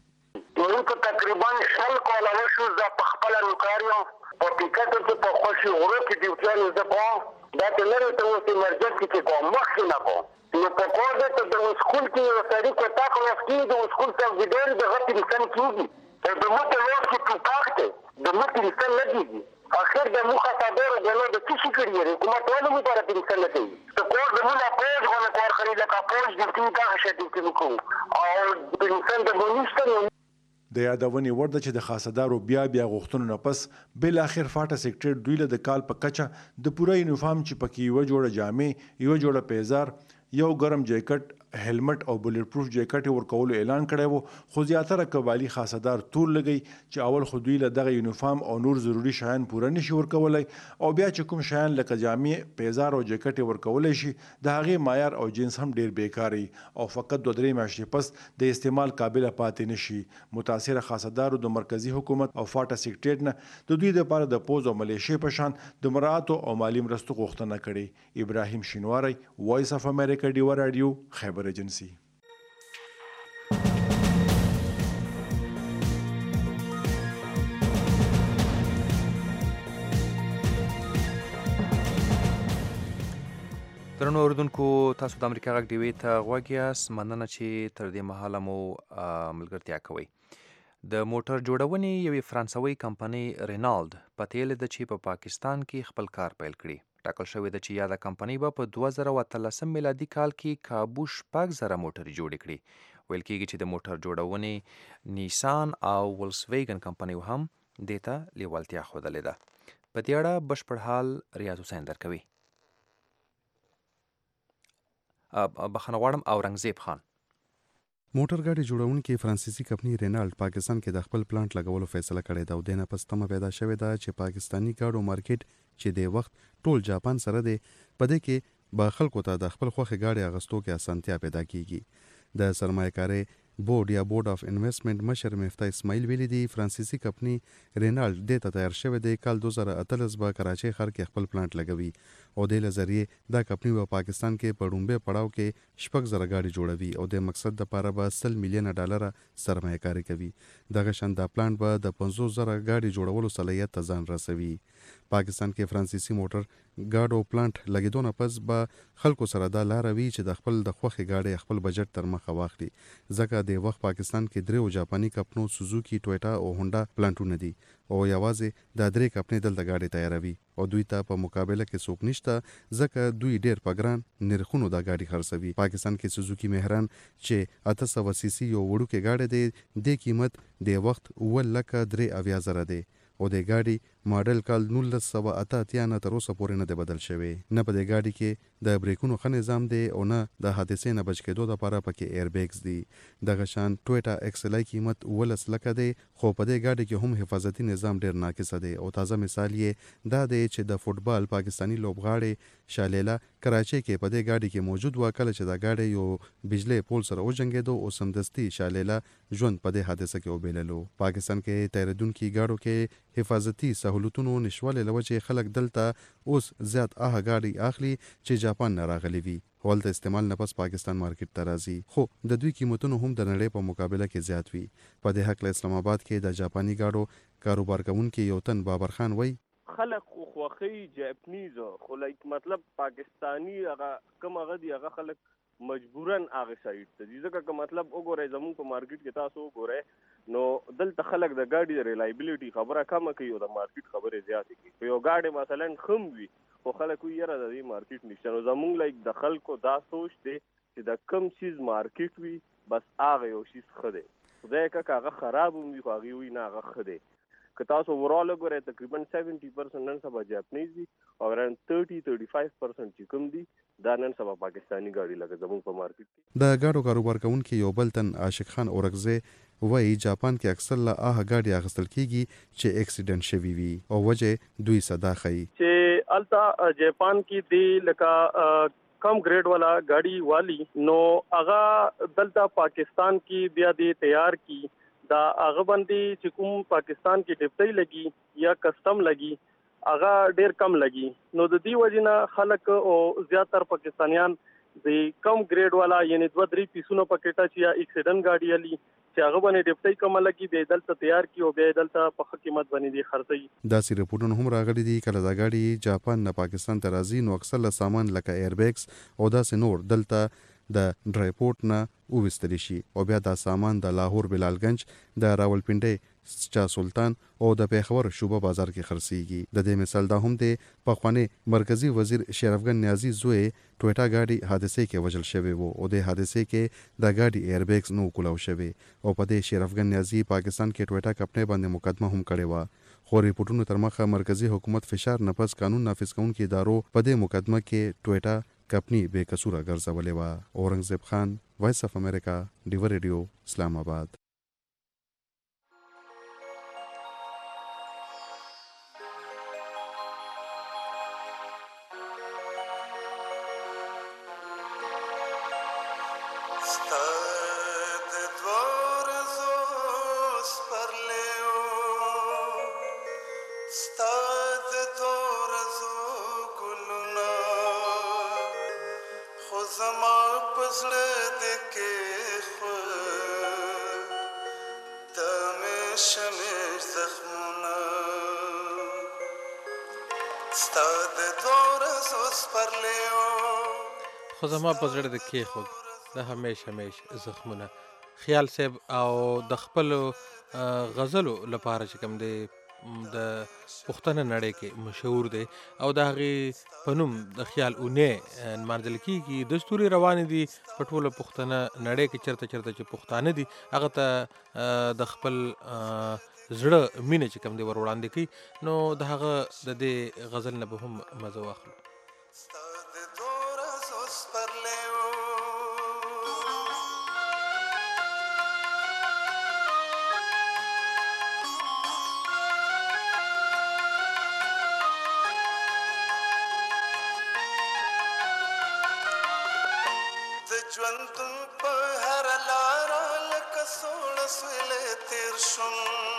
موږ تقریبا شل کاله وشو زه په خپله نوکر یم، په پیکټو کې په خوشي غرو کې ډیوټیانې زه کوم، دا چې لرې ته اوس ایمرجنسي کې کوم، مخکې نه کوم. نو په کور دی ته د اسکول کې یو سړي که تا خلاص کېږي د اسکول سبسیډر دغه پنسن کېږي، د مو په لوس کې ټوپاک دی، د مو پنسن نه کېږي. اخر د مو خاصدارو د نو د څه شي کړي دی حکومت ولې مو لپاره پنسن نه کوي. د کور د مو نه پوج غونه کار کوي لکه پوج ډیوټي دغه شی ډیوټي مو کوو او پنسن د مو نشته. د یادونې وړ ده چې د خاصدارو بیا بیا غوښتنو نه پس بالاخر فاټا سیکریټریټ دوی له د کال په کچه د پوره یونیفارم چې پکې یوه جوړه جامې، یوه جوړه پیزار، یو ګرم جیکټ، هلمټ او بلټ پروف جیکټ ورکولو اعلان کړی و. خو زیاتره قبایلي خاصدار تور لګی چې اول خو دوی له دغه یونیفارم او نور ضروري شیان پوره نشي ورکولی او بیا چې کوم شیان لکه جامې، پیزار او جیکټ ورکولی شي د هغې معیار او جنس هم ډیر بیکاري او فقط دوه درې میاشتې پس د استعمال قابله پاتې نشي. متاثره خاصدارو د مرکزی حکومت او فاټا سیکریټریټ نه د دوی لپاره د پوز او ملیشې په شان د مراعاتو او مالي مرستو غوښتنه کړې. ابراهیم شینواری، وایس اف امریکا، ډیوه رادیو، خیبر ایجنسي. درنو اوریدونکو، تاسو د امریکا غږ ډیوې ته غوږ یاست. مننه چې تر دې مهاله مو ملګرتیا کوئ. د موټر جوړونې یوې فرانسوي کمپنۍ رینالد په تیله ده چې په پاکستان کې خپل کار پیل کړي. ټاکل شوې ده چې یاده کمپنۍ به په دوه زره اتلسم میلادي کال کې کابو شپږ زره موټرې جوړې کړي. ویل کېږي چې د موټر جوړونې نیسان او ولسویګن کمپنیو هم دې ته لیوالتیا ښودلې ده. په دې اړه بشپړ حال ریاض حسین درکوي. بخښنه غواړم اورنګزیب خان. موټر ګاډي جوړونکي فرانسیسي کمپنۍ رینالډ پاکستان کې د خپل پلانټ لګولو فیصله کړې ده او دنه پس تمه پیدا شوې ده چې پاکستانی ګاډو مارکیټ چې د وخت ټول جاپان سره دی په دې کې به خلکو ته د خپل خوښې ګاډي اغستو کې اسانتیا پیدا کیږي. د سرمایه‌کاري بورډ یا بورډ اف انویسټمنټ مشر مفتاح اسماعیل ویلي دی فرانسیسي کمپنی رینالډ دې ته تیار شوی دی کال دوه زره اتلس به کراچۍ ښار کې خپل پلانټ لګوي او دې له ذریعې دا کمپنی په پاکستان کې په لومړي پړاو کې شپږ زره ګاډي جوړوي او د مقصد لپاره به سل میلیونه ډالره سرمایه کاري کوي دغه شان دا پلانټ به د پنځوس زره ګاډي جوړولو صلاحیت ته ځان رسوي پاکستان کې فرانسیسي موټر ګاډو پلانټ لګیدو نه پس به خلکو سره دا لاره وي چې د خپل د خوښې ګاډي خپل بجټ تر مخه واخلي ځکه د وخت پاکستان کې درې جاپاني کمپنو سوزوکی ټویټا او هونډا پلانټونه دي او یوازې دا درې کمپنۍ دلته ګاډي تیاروي او دوی ته په مقابله کې څوک نشته ځکه دوی ډیر په ګران نرخونو دا ګاډي خرڅوي پاکستان کې سوزوکی مهران چې اته سوه سی سی یو وړوکی ګاډی دی د قیمت د وخت اووه لکه درې اویا زره دی او د ګاډي ماډل کال نولس سوه اته اتیا نه تر اوسه پورې نه دی بدل شوی نه په دې ګاډي کې د بریکونو ښه نظام دی او نه د حادثې نه بچ کېدو دپاره پکې ایر بیګز دي دغه شان ټویټا ایکسلای قیمت اوولس لکه دی خو په دې ګاډي کې هم حفاظتي نظام ډیر ناقصه دی او تازه مثال یې دا دی چې د فوټبال پاکستانی لوبغاړي شالیلا کراچۍ کې په دې ګاډي کې موجود و کله چې دا ګاډي یو بجلی پول سره وجنګېدو او سمدستي شالیلا ژوند په دې حادثه کې وبیللو پاکستان کې تیریدونکي ګاډو کې حفاظتي سهولتونو نشوالې له وجې خلک دلته اوس زیات هغه ګاډي اخلي چې جاپان نه راغلي وي هلته استعمال نه پس پاکستان مارکیټ ته راځي خو د دوی قیمتونه هم د نړۍ په مقابله کې زیات وي په دې هکله اسلام آباد کې د جاپاني ګاډو کاروبار کوونکي یو تن بابر خان وایي خلک خو خوښي جاپنیز خو لایک مطلب پاکستانی هغه کوم هغه دی هغه خلک مجبورن هغه سایډ ته دي ځکه که مطلب وګورئ زموږ په مارکیټ کې تاسو وګورئ نو دلته خلک د ګاډي د ریلایبلیټي خبره کمه کوي او د مارکیټ خبرې زیاتې کوي په یو ګاډي مثلا خم وي خو خلک وایي یاره د دې مارکیټ نشته نو زموږ لایک د خلکو دا سوچ دی چې د کم چیز مارکیټ وي بس هغه یو شیز ښه دی خدای که هغه خراب هم وي خو هغې وایي نه هغه ښه دی که تاسو اوورال وګورئ تقریبا سیونټي پرسنټ نن سبا جاپنیز دي او اراوند تھرټي تھرټي فایو پرسنټ چې کوم دي دا نن سبا پاکستانی ګاډي لکه زموږ په مارکیټ کې د ګاډو کاروبار کوونکي یو بل تن عاشق خان اورکزی وایي جاپان کې اکثر له هغه ګاډي اخیستل کیږي چې اکسیډنټ شوي وي او وجه دوی صدا ښیي چې هلته جاپان کې دی لکه کم گریډ والا ګاډي والی نو هغه دلته پاکستان کې بیا دی تیار کی دا هغه باندې چې کوم پاکستان کې ډیپټي لګي یا کسٹم لګي هغه ډیر کم لګي نو د دې وجنه خلک او زیاتره پاکستانیان د کم گریډ والا یعنی دوه درې پیسونو پکېټه چې یا اکسیډنټ ګاډي علي چې هغه باندې ډیپټي کم لګي به دلته تیار کی او به دلته په قیمت باندې دي خرڅي داسې رپورټونه هم راغلي دي کله دا ګاډي جاپان نه پاکستان ته راځي نو اکثر له سامان لکه ایر بیګز او داسې نور دلته د ډرایپورټ نه وویستلی شي او بیا دا سامان د لاهور بلالګنج د راولپنډۍ چا سلطان او د پیښور شوبه بازار کې خرڅیږي د دې مثال دا هم دی پخوانی مرکزی وزیر شرفګن نیازی زوی ټویټا ګاډي حادثه کې وژل شوی وو او د حادثه کې د ګاډي ایر بیګز نو کولاو شوی او په دې شرفګن نیازی پاکستان کې ټویټا کمپنۍ باندې مقدمه هم کړې و خو ریپورټونو تر مخه مرکزی حکومت فشار نه پس قانون نافذ کوونکي ادارو په دې مقدمه کې ټویټا کمپنی بے قصوره ګرځولې وه اورنګزیب خان وایس اف امریکا ډیو ریډیو اسلام آباد خو زما په زړه د کېښود د همیش همیش زخمونه خیال صاحب او د خپلو غزلو لپاره چې کوم دی د پښتنه نړۍ کې مشهور دی او د هغې په نوم د خیال اونۍ نمانځل کېږي دستوري روانې دي په ټوله پښتنه نړۍ کې چېرته چېرته چې پښتانه دي هغه ته د خپل زړه مینه چې کوم دی ور وړاندې کوي نو د هغه د دې غزل نه به هم مزه واخلو ژوندون په هر لاره لکه سوړ سویلې تیر شوم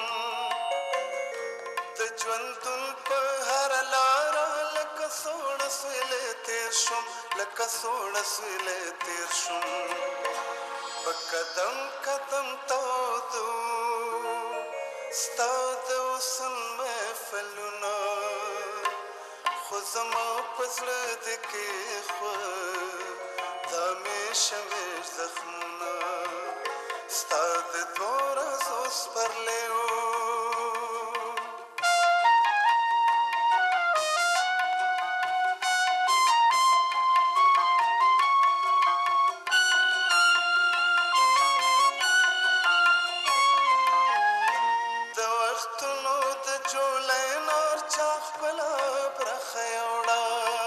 د ژوندون په هر لاره لکه سوړ سویلې تیر شوم لکه سوړ سویلې تیر شوم په قدم قدم تودو ستا د حسن محفلونه خو زما په زړه دې کېښود دا مې شمېر زخمونه ستا د دوو ورځو سپرلی و د وختونو د جوړی نار چا خپله برخه یوړه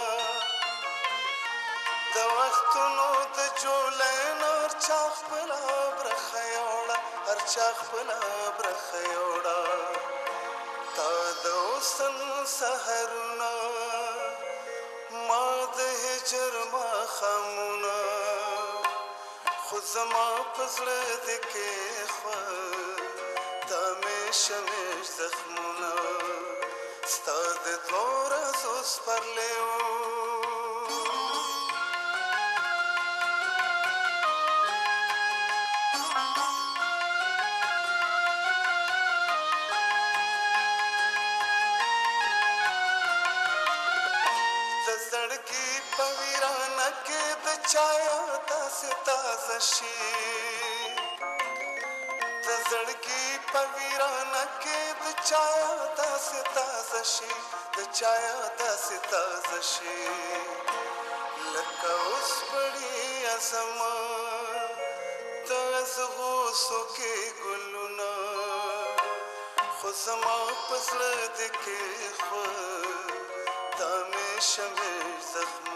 د وختونو د جوړی نار چا خپله برخه یوړه هر چا خپله برخه یوړه تا د حسن سحرونه ما د هجر ماښامونه خو زما په زړه دې کېښود دا مې شمېر زخمونه ستا د دوو ورځو سپرلی و د زړګي په ویرانه کې د چا داسې تازه شي د زړګي په ویرانه کې د چا داسې تازه شي د چا داسې تازه شي لکه اوس پړی زما د زغوسو کې ګلونه خو زما په زړه دې کېښود دا مې شمېر زخمونه